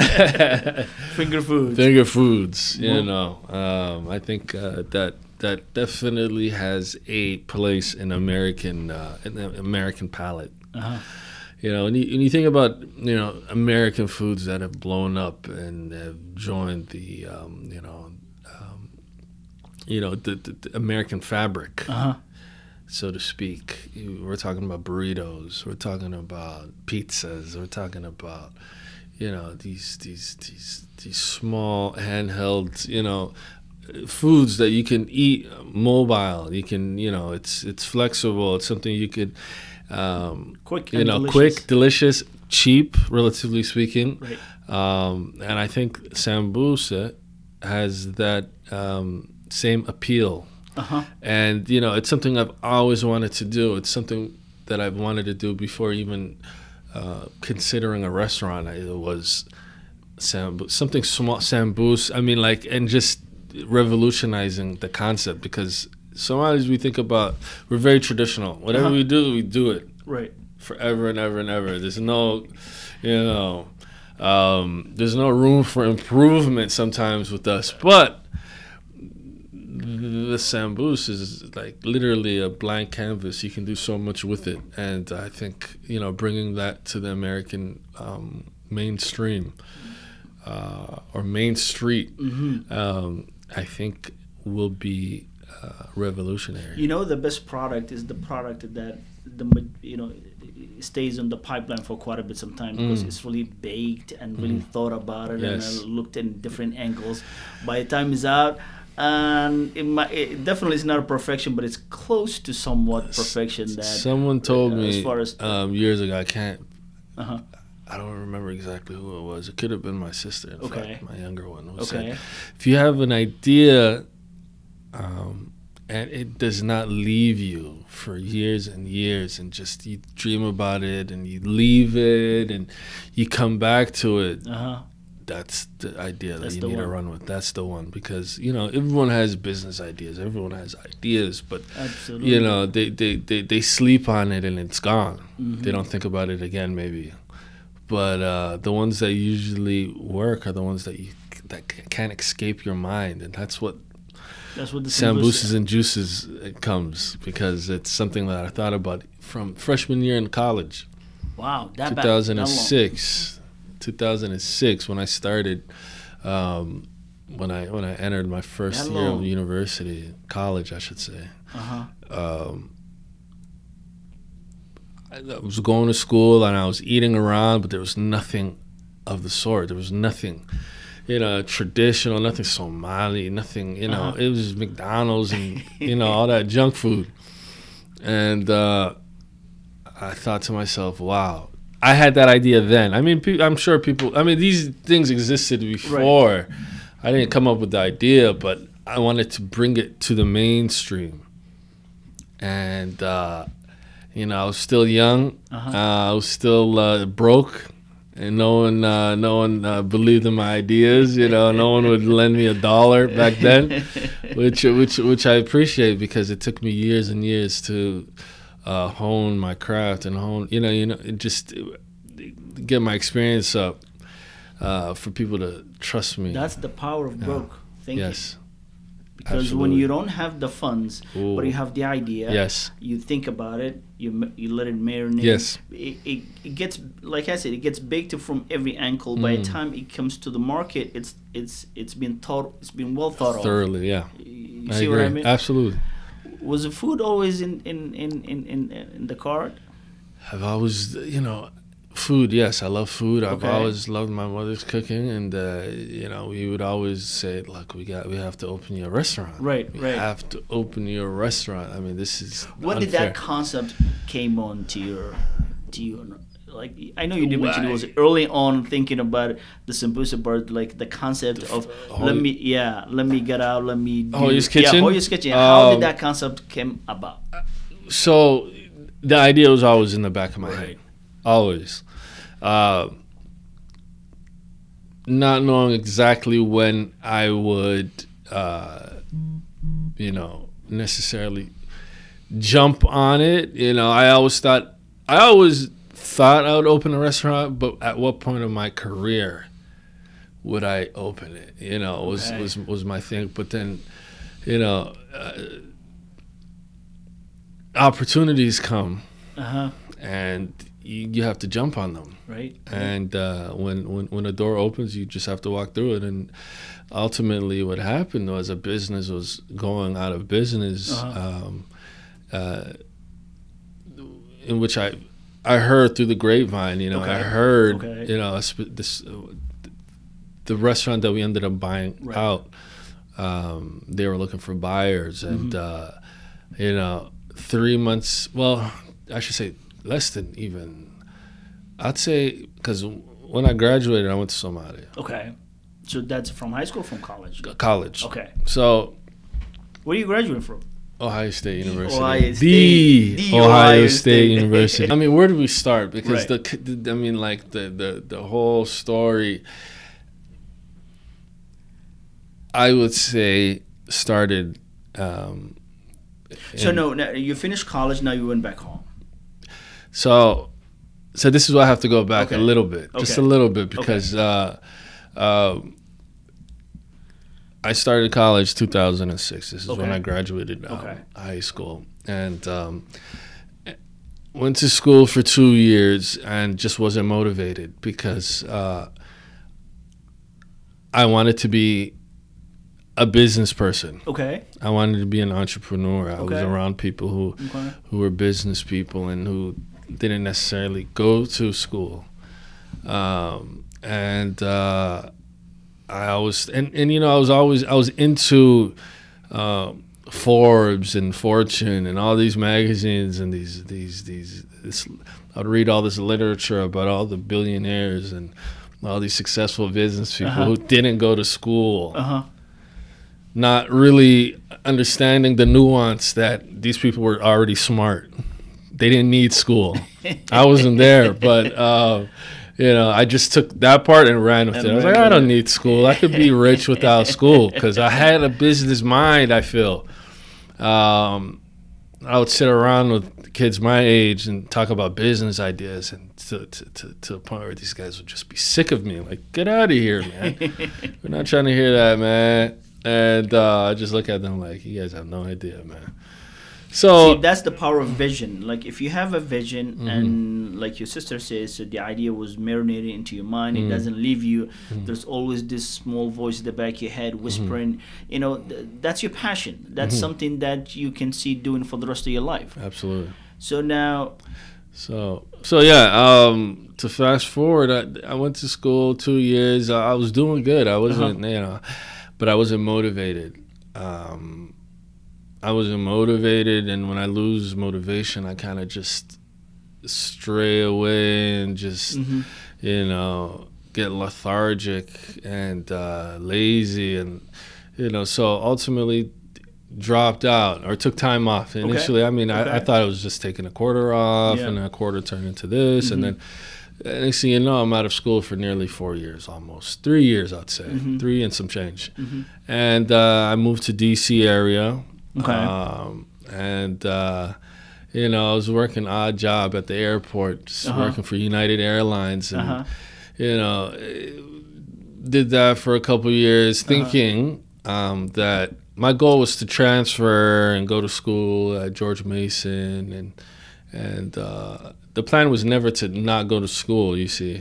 Finger food. finger foods. You Well- know, um, I think uh, that that definitely has a place in American uh, in the American palate. Uh-huh. You know, when you, when you think about, you know, American foods that have blown up and have joined the, um, you know, um, you know, the, the, the American fabric, Uh-huh. so to speak. You- We're talking about burritos. We're talking about pizzas. We're talking about, you know, these these these these small handheld, you know, foods that you can eat mobile. You can, you know, it's it's flexible. It's something you could, um, quick, you and know, delicious. quick, delicious, cheap, relatively speaking. Right. Um, and I think sambusa has that um, same appeal. Uh-huh. And, you know, it's something I've always wanted to do. It's something that I've wanted to do before even uh, considering a restaurant. It was sambu- something small, sambus. I mean, like, and just revolutionizing the concept, because Somalis, we think about, we're very traditional. Whatever Uh-huh. we do, we do it Right. forever and ever and ever. There's no, you know, um, there's no room for improvement sometimes with us. But the sambus is like literally a blank canvas. You can do so much with it, and I think, you know, bringing that to the American um, mainstream uh, or main street, Mm-hmm. um, I think will be uh, revolutionary. You know, the best product is the product that the ma- you know stays on the pipeline for quite a bit some time, because Mm. it's really baked and really thought about it, Yes. and uh, looked in different angles. By the time it's out, and it, might, it definitely is not a perfection, but it's close to somewhat perfection. That Someone told uh, me as far as um, years ago. I can't. uh-huh. I don't remember exactly who it was. It could have been my sister. In Okay. fact, my younger one. Who Okay. said, if you have an idea, um, and it does not leave you for years and years, and just you dream about it and you leave it and you come back to it, Uh-huh. that's the idea that That's you the need to one. run with. That's the one, because, you know, everyone has business ideas. Everyone has ideas, but Absolutely. you know, they, they, they, they sleep on it and it's gone. Mhm. They don't think about it again, maybe. But uh, the ones that usually work are the ones that you that c- can't escape your mind, and that's what That's what the Sambusas and Juices it comes, because it's something that I thought about from freshman year in college, Wow, that back- two thousand six, two thousand six when I started, um, when I when I entered my first That year of long. university, college, I should say. Uh huh. Um, I was going to school and I was eating around, but there was nothing of the sort. There was nothing, you know, traditional, nothing Somali, nothing, you know, Uh-huh. it was just McDonald's and, you know, all that junk food. And uh, I thought to myself, wow, I had that idea then. I mean, pe- I'm sure people, I mean, these things existed before. I didn't come up with the idea, but I wanted to bring it to the mainstream. And, uh, you know, I was still young. Uh-huh. Uh, I was still uh, broke, and no one, uh, no one uh, believed in my ideas. You know, no one would lend me a dollar back then, which, which, which I appreciate, because it took me years and years to uh, hone my craft and hone, you know, you know, it just get my experience up uh, for people to trust me. That's the power of broke thinking. Yes. Because when you don't have the funds, Ooh. but you have the idea, Yes. you think about it, you ma- you let it marinate. Yes. It, it, it gets, like I said, it gets baked from every angle. By the Mm. time it comes to the market, it's it's it's been thought, it's been well thought Thoroughly, yeah. of. You I see agree. what I mean? Absolutely. Was the food always in in, in, in, in in the card? I've always, you know, food. Yes, I love food. I've Okay. always loved my mother's cooking, and uh, you know, we would always say, "Look, we got, we have to open your restaurant. Right, we right. have to open your restaurant." I mean, this is When did unfair. that concept came on to your to you? Like, I know you did mention it was Why? early on thinking about the sambusa bar, like the concept of let Hoy- me, yeah, let me get out, let me. Do, Hoya's Kitchen? Yeah, Hoya's Kitchen. How Um, did that concept came about? So, the idea was always in the back of my Right. head, always. Uh, not knowing exactly when I would, uh, you know, necessarily jump on it. You know, I always thought, I always thought I would open a restaurant, but at what point of my career would I open it? You know, was Okay. was was my thing. But then, you know, uh, opportunities come, Uh huh. and you, you have to jump on them. Right. And uh, when, when when a door opens, you just have to walk through it. And ultimately, what happened was a business was going out of business, Uh-huh. um, uh, in which I I heard through the grapevine, you know, Okay. I heard, Okay. you know, a sp- this, uh, the restaurant that we ended up buying Right. out, um, they were looking for buyers. And, Mm-hmm. uh, you know, three months, well, I should say less than even, I'd say, because when I graduated, I went to Somalia, Okay. So that's from high school or from college? college. Okay. So, Where are you graduating from? Ohio State University. Ohio The, State. The Ohio, Ohio State, State. University. I mean, where do we start? Because Right. the, the, I mean, like the, the, the whole story, I would say, started. Um, So in- no, no, you finished college. Now you went back home. So, so this is why I have to go back Okay. a little bit, just Okay. a little bit, because uh, uh, I started college two thousand six. This is when Okay. I graduated um, Okay. high school, and um, went to school for two years and just wasn't motivated because uh, I wanted to be a business person. Okay. I wanted to be an entrepreneur. I was Okay. around people who Okay. who were business people and who didn't necessarily go to school. Um, and uh, I was, and, and you know, I was always, I was into uh, Forbes and Fortune and all these magazines and these, these, these, this, I'd read all this literature about all the billionaires and all these successful business people Uh-huh. who didn't go to school. Uh huh. Not really understanding the nuance that these people were already smart. They didn't need school. I wasn't there, but uh, you know, I just took that part and ran with And it. I was ran like, I with don't it. need school. I could be rich without school because I had a business mind. I feel. Um, I would sit around with kids my age and talk about business ideas, and to to, to, to the point where these guys would just be sick of me. Like, get out of here, man. We're not trying to hear that, man. And uh, I just look at them like, you guys have no idea, man. So See, that's the power of vision. Like if you have a vision, Mm-hmm. and like your sister says, so the idea was marinated into your mind. Mm-hmm. It doesn't leave you. There's always this small voice at the back of your head whispering. Mm-hmm. You know, th- that's your passion. That's something that you can see doing for the rest of your life. absolutely. So now, So so yeah. Um, to fast forward, I, I went to school two years. I, I was doing good. I wasn't, Uh-huh. you know, but I wasn't motivated. Um, I wasn't motivated, and when I lose motivation, I kind of just stray away and just, Mhm. you know, get lethargic and uh, lazy, and you know, so ultimately dropped out or took time off. Initially, I mean, I, I Okay. thought it was just taking a quarter off, Yeah. and then a quarter turned into this, and then uh, next thing you know, I'm out of school for nearly four years, almost three years, I'd say, Mhm. three and some change. Mhm. And uh, I moved to D C area. Okay. Um, and, uh, you know, I was working odd job at the airport, just Uh-huh. working for United Airlines. And, Uh-huh. you know, eh, did that for a couple years Uh-huh. thinking um, that my goal was to transfer and go to school at George Mason. And, and uh, the plan was never to not go to school, you see.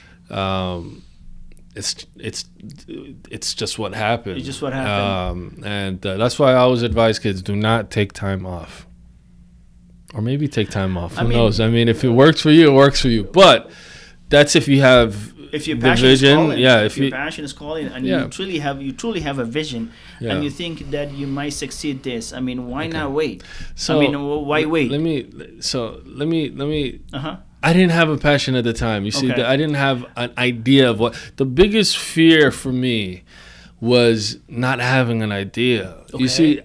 Um, It's it's it's just what happened. It's just what happened. Um, and uh, that's why I always advise kids: do not take time off, or maybe take time off. I Who mean- knows? I mean, if it works for you, it works for you. But that's if you have if your the passion vision. is calling, Yeah, if, if your you passion is calling, and Yeah. you truly have you truly have a vision, Yeah. and you think that you might succeed this. I mean, why not wait? so I mean, wh- why wait? Let me so let me let me. Uh huh. I didn't have a passion at the time. You see, Okay. I didn't have an idea of what. The biggest fear for me was not having an idea. Okay. You see,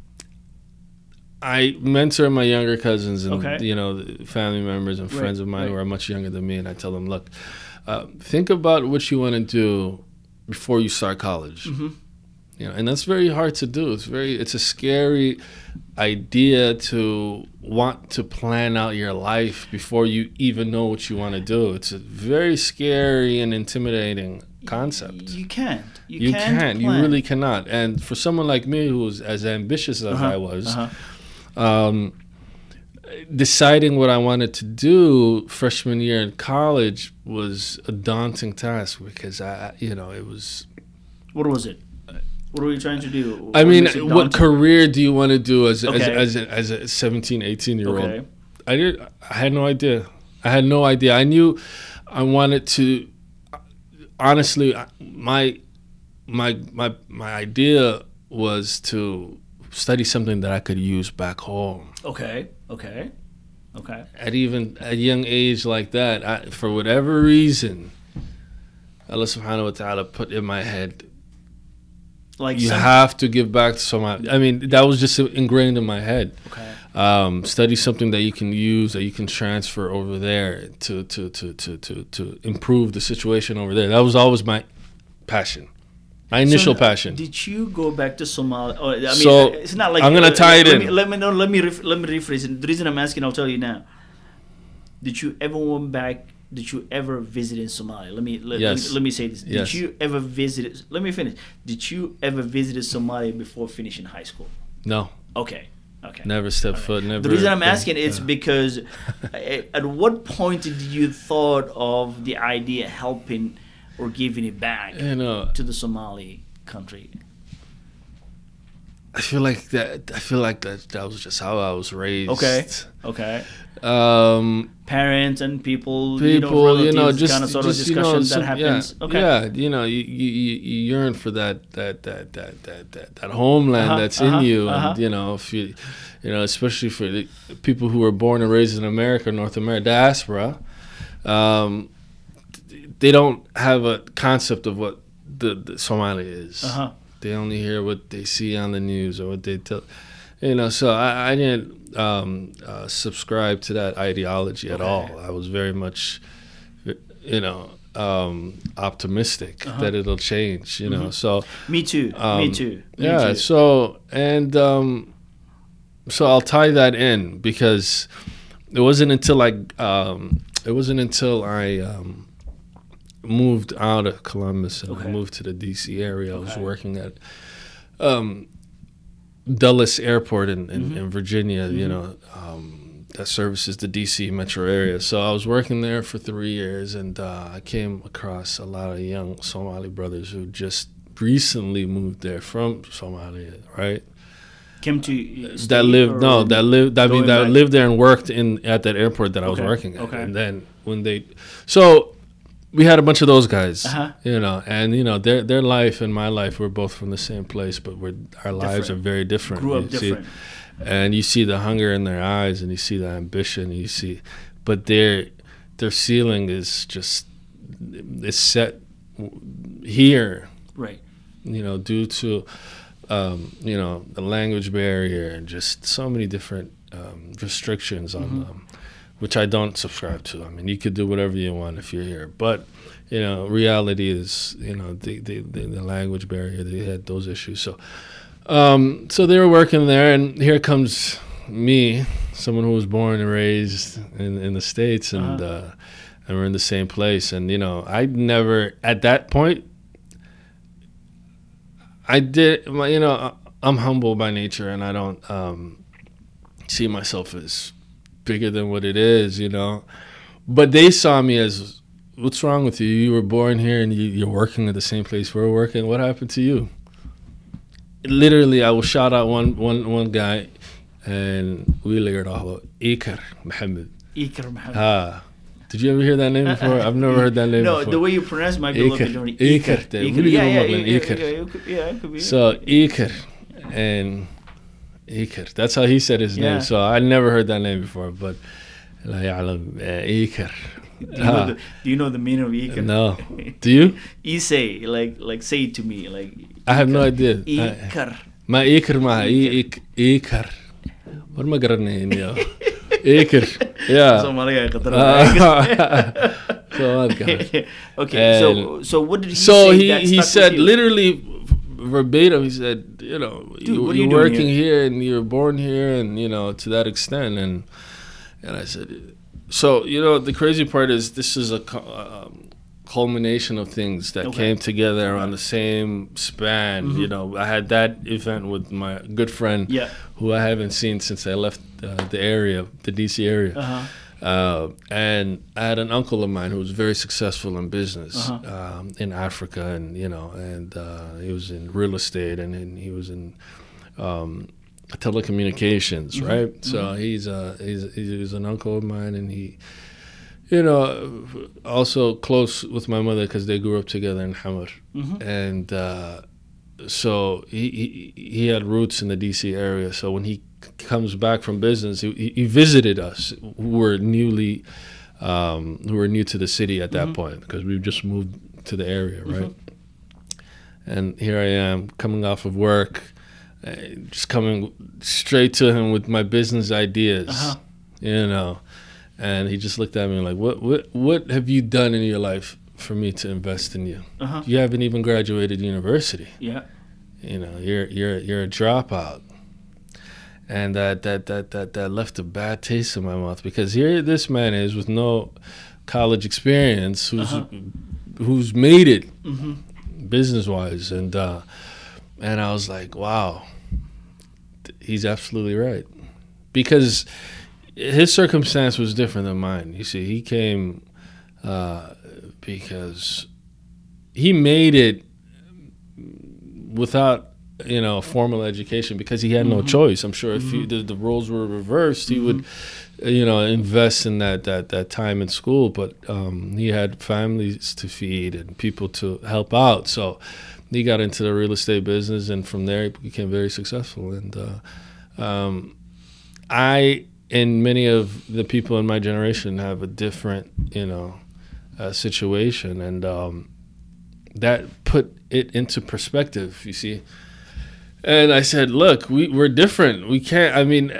I mentor my younger cousins and Okay. you know the family members and Right, friends of mine right. who are much younger than me, and I tell them, look, uh, think about what you want to do before you start college. Mhm. You know, and that's very hard to do. It's very, it's a scary idea to want to plan out your life before you even know what you want to do. It's a very scary and intimidating concept. You can't. You, You can't. can't. You plan. really cannot. And for someone like me who's as ambitious as Uh-huh, I was, uh-huh. um, deciding what I wanted to do freshman year in college was a daunting task because I, you know, it was. What was it? What were you trying to do? I What mean, makes it what daunting? career do you want to do as Okay. as, as, a, as a seventeen, eighteen year old? Okay. I did. I had no idea. I had no idea. I knew I wanted to. Honestly, my my my my idea was to study something that I could use back home. Okay. Okay. Okay. At even a young age like that, I, for whatever reason, Allah Subhanahu wa Taala put in my head, Like you some- have to give back to Somalia. I mean, that was just ingrained in my head. Okay. Um, study something that you can use, that you can transfer over there to to, to, to, to to improve the situation over there. That was always my passion, my initial So, passion. Did you go back to Somalia? Oh, I mean, So, it's not like I'm gonna uh, tie it let in. Me, let me no, let me ref, let me rephrase it. The reason I'm asking, I'll tell you now. Did you ever went back? Did you ever visit in Somalia? Let me let, Yes. let, me, let me say this. Did Yes. you ever visit? Let me finish. Did you ever visit Somalia before finishing high school? No, Okay. Okay. never stepped foot. Never. The reason I'm been- asking is yeah. because at at what point did you thought of the idea helping or giving it back you know, to the Somali country? I feel like that. I feel like that. That was just how I was raised. Okay. Okay. Um, Parents and people, people, you know, you know, relatives, just kind of sort just, of you know, discussion some- that happens. Yeah, Okay. yeah, you know, you, you you you yearn for that that that that that that, that homeland Uh-huh, that's uh-huh, in you, uh-huh. and you know, if you, you know, especially for the people who were born and raised in America, North America, diaspora, um, they don't have a concept of what the, the Somali is. Uh-huh. They only hear what they see on the news or what they tell. You know, so I, I didn't um, uh, subscribe to that ideology at Okay. all. I was very much, you know, um, optimistic Uh-huh. that it'll change. You know, so Me too. Me Um, too. Me yeah. too. So and um, so I'll tie that in because it wasn't until I um, it wasn't until I um, moved out of Columbus and I Okay. moved to the D C area. I was Okay. working at um, Dulles Airport in, in, Mhm. in Virginia, you Mhm. know, um, that services the D C metro area. So I was working there for three years, and uh, I came across a lot of young Somali brothers who just recently moved there from Somalia, right? Came to uh, stay That lived or- no, that lived. I mean, going that back? lived there and worked in at that airport that I was Okay, working at. okay. And then when they, so we had a bunch of those guys, Uh-huh. you know, and you know their their life and my life were both from the same place, but we're our lives Different. are very different. Grew up You see- different. and you see the hunger in their eyes, and you see the ambition, you see, but their their ceiling is just it's set here, Right. you know, due to um, you know the language barrier and just so many different um, restrictions on Mhm. them, which I don't subscribe to. I mean, you could do whatever you want if you're here, but you know, reality is, you know, the the, the, the language barrier. They had those issues, so um, so they were working there, and here comes me, someone who was born and raised in in the States, and Uh-huh. uh, and we're in the same place, and you know, I never at that point. I did, my- you know, I'm humble by nature, and I don't um, see myself as bigger than what it is, you know. But they saw me as, what's wrong with you? You were born here, and you, you're working at the same place we're working. What happened to you? Literally, I will shout out one one one guy, and we layered off Iker Mohammed. Iker Mohammed. Ah, did you ever hear that name before? I've never heard that name No, before. the way you pronounce it might be a little bit Iker. different. Iker. Iker. Iker. Yeah, yeah, Iker. yeah, Iker. yeah, it could- yeah, it could be. So Iker and Iker. That's how he said his Yeah. name. So I never heard that name before, but لا يعلم Iker. do, you know the, do you know the meaning of Iker? No. Do you? Isay, like like say it to me, like I have no idea. Iker. ما Iker ما إيك Iker. What am I garanay yo? Iker. Yeah. Soomaaliga ay khatar Ah. So I'd go. Okay, so so what did he So say he that he stuck said with you? literally verbatim. He said, you know, Dude, you, what are you're you doing working here? and you're born here, and you know, to that extent. And and I said, so you know, the crazy part is this is a cu- um, culmination of things that Okay. came together on the same span. Mhm. You know, I had that event with my good friend, Yeah. who I haven't seen since I left uh, the area, the D C area. Uh-huh. Uh, and I had an uncle of mine who was very successful in business Uh-huh. um, in Africa, and you know, and uh, he was in real estate, and, and he was in um, telecommunications, Mhm, right? mhm. So he's uh, he's he's an uncle of mine, and he you know, also close with my mother because they grew up together in Hamar. Mm-hmm. And uh, so he, he he had roots in the D C area. So when he c- comes back from business, he, he visited us who were newly, um, who were new to the city at that Mm-hmm. point because we just moved to the area, right? Mm-hmm. And here I am coming off of work, uh, just coming straight to him with my business ideas, Uh-huh. you know. And he just looked at me like, what, what, what have you done in your life for me to invest in you? Uh-huh. You haven't even graduated university. Yeah. You know, you're you're you're a dropout. And that that that that, that left a bad taste in my mouth because here this man is with no college experience who's Uh-huh. who's made it Mm-hmm. business wise, and uh, and I was like, wow, th- he's absolutely right, because his circumstance was different than mine. You see, he came uh, because he made it without, you know, a formal education because he had no Mhm. choice. I'm sure if he, Mhm. the, the roles were reversed, he Mhm. would, uh, you know, invest in that, that, that time in school. But um, he had families to feed and people to help out. So he got into the real estate business, and from there he became very successful. And uh, um, I and many of the people in my generation have a different, you know, uh, situation, and um, that put it into perspective, you see. And I said, look, we, we're different. We can't, I mean,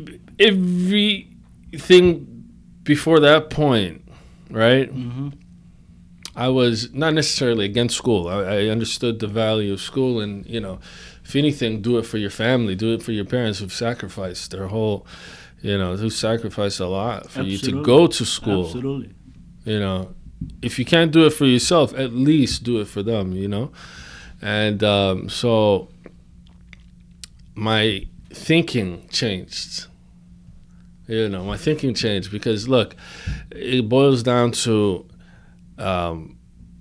everything before that point, right? Mm-hmm. I was not necessarily against school. I, I understood the value of school, and, you know, if anything, do it for your family, do it for your parents who've sacrificed their whole, you know, who sacrificed a lot for you to Absolutely. go to school. Absolutely. You know, if you can't do it for yourself, at least do it for them, you know? And um, so my thinking changed. You know, my thinking changed because, look, it boils down to um,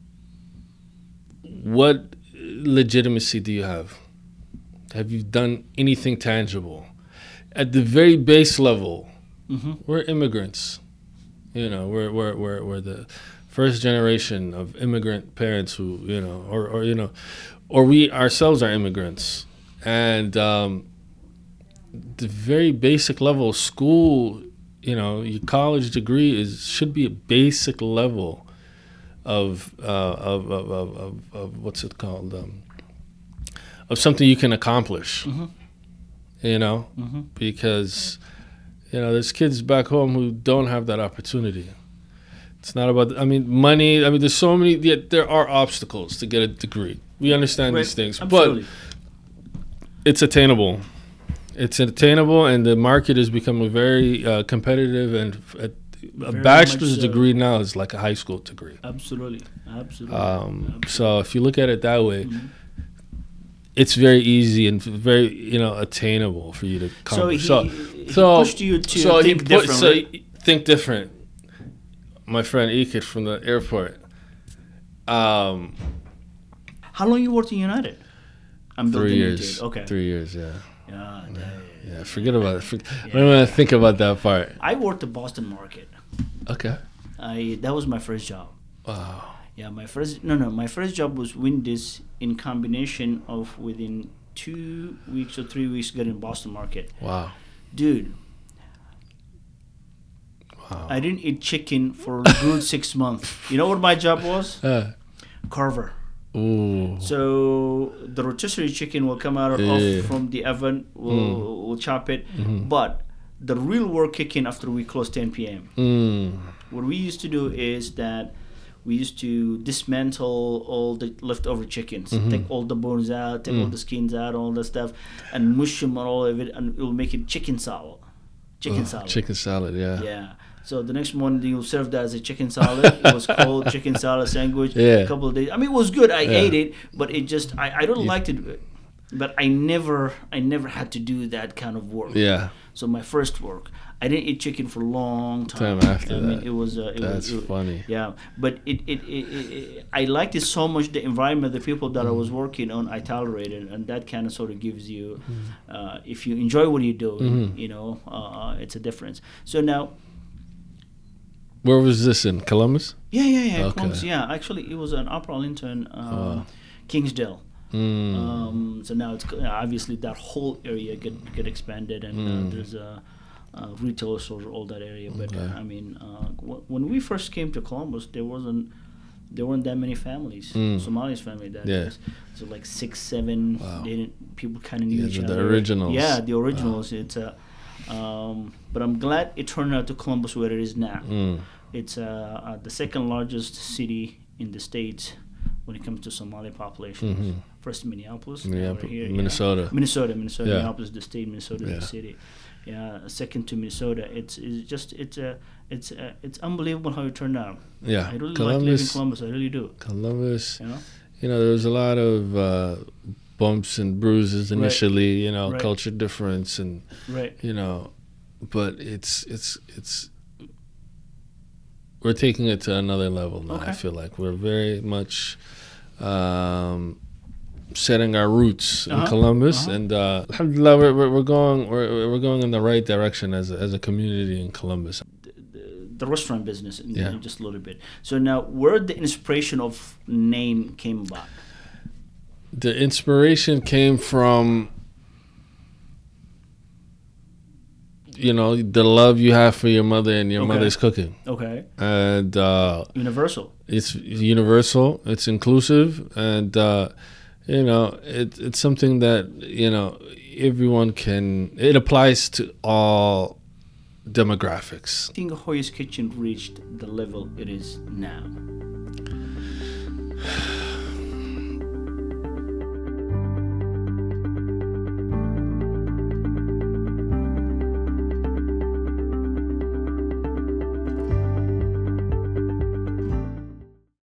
what legitimacy do you have? Have you done anything tangible? At the very base level, Mm-hmm. we're immigrants. You know, we're we're we're we're the first generation of immigrant parents who, you know, or or you know, or we ourselves are immigrants, and um, the very basic level of school, you know, your college degree is should be a basic level of uh, of, of, of of of what's it called, um, of something you can accomplish. Mm-hmm. You know, Mm-hmm. because, you know, there's kids back home who don't have that opportunity. It's not about, I mean, money. I mean, there's so many, yeah, there are obstacles to get a degree. We understand Right. these things, Absolutely. but it's attainable. It's attainable, and the market is becoming very uh, competitive, and f- a, a Very bachelor's much so. degree now is like a high school degree. Absolutely. Absolutely. Um, so if you look at it that way, Mhm. it's very easy and very, you know, attainable for you to So accomplish. he, So, he so, pushed you to so he think put, differently. so he- think different. My friend Ikit from the airport. Um, How long you worked in United? I'm three building years. into it. Okay. Three years. Yeah. Yeah, yeah, yeah. Yeah. Forget about it. For, Yeah. I don't want to think about that part. I worked the Boston market. Okay. I that was my first job. Wow. Yeah, my first no no my first job was Windis in combination of within two weeks or three weeks getting Boston market. Wow. Dude, Wow. I didn't eat chicken for a good six months. You know what my job was? Uh, Carver. ooh. So the rotisserie chicken will come out Yeah. of from the oven. We'll, we'll chop it, Mhm. but the real work kick in after we close ten p.m. Mm. What we used to do is that we used to dismantle all the leftover chickens, Mhm. take all the bones out, take all Mm. the skins out, all that stuff, and mush them all of it, and we'll make it chicken salad. Chicken Ugh, salad. Chicken salad. Yeah. Yeah. So the next morning you'll serve that as a chicken salad. It was called chicken salad sandwich. Yeah. A couple of days. I mean, it was good. I Yeah. ate it, but it just I, I don't You- like it. But I never I never had to do that kind of work. Yeah. So my first work, I didn't eat chicken for a long time. Time after I mean, that. it was. Uh, it That's was, it, funny. Yeah, but it it, it, it, it I liked it so much. The environment, the people that I was working on, I tolerated, and that kind of sort of gives you, uh, if you enjoy what you do, Mhm. you know, uh, it's a difference. So now, Where was this in Columbus? Yeah, yeah, yeah. Okay. Columbus, yeah. Actually, it was an Upper Arlington, um, Oh. Kingsdale. Mm. Um, so now it's obviously that whole area get get expanded, and Mm. uh, there's a, a retail store all that area. But Okay. uh, I mean, uh, w- when we first came to Columbus, there wasn't there weren't that many families. Mm. Somalis family that Yeah. is. So like six, seven. Wow. They didn't. People kind of knew Yeah, each the- the other. originals. Yeah, the originals. It's a. Um, but I'm glad it turned out to Columbus where it is now. Mm. It's uh, uh, the second largest city in the states when it comes to Somali population. Mhm. First Minneapolis, now Minneapolis, we're here, yeah. Minnesota. Minnesota, Minnesota, Yeah. Minneapolis, the state, Minnesota, Yeah. the city. Yeah, second to Minnesota. It's it's just it's uh, it's uh, it's unbelievable how it turned out. Yeah, I really like living in Columbus. Columbus. I really do. Columbus. You know, You know, there was a lot of uh, bumps and bruises Right. initially. You know, Right. culture difference, and right? you know, but it's it's it's we're taking it to another level now. Okay. I feel like we're very much um, setting our roots Uh-huh. in Columbus, Uh-huh. and uh, alhamdulillah, we're, we're we're going we're, we're going in the right direction as a, as a community in Columbus. The, the, the restaurant business, in, Yeah. in just a little bit. So now, where the inspiration of name came about? The inspiration came from, you know, the love you have for your mother and your Okay. mother's cooking, Okay, and uh, universal. it's universal, it's inclusive, and uh, you know, it, it's something that, you know, everyone can. It applies to all demographics. I think Hoya's Kitchen reached the level it is now.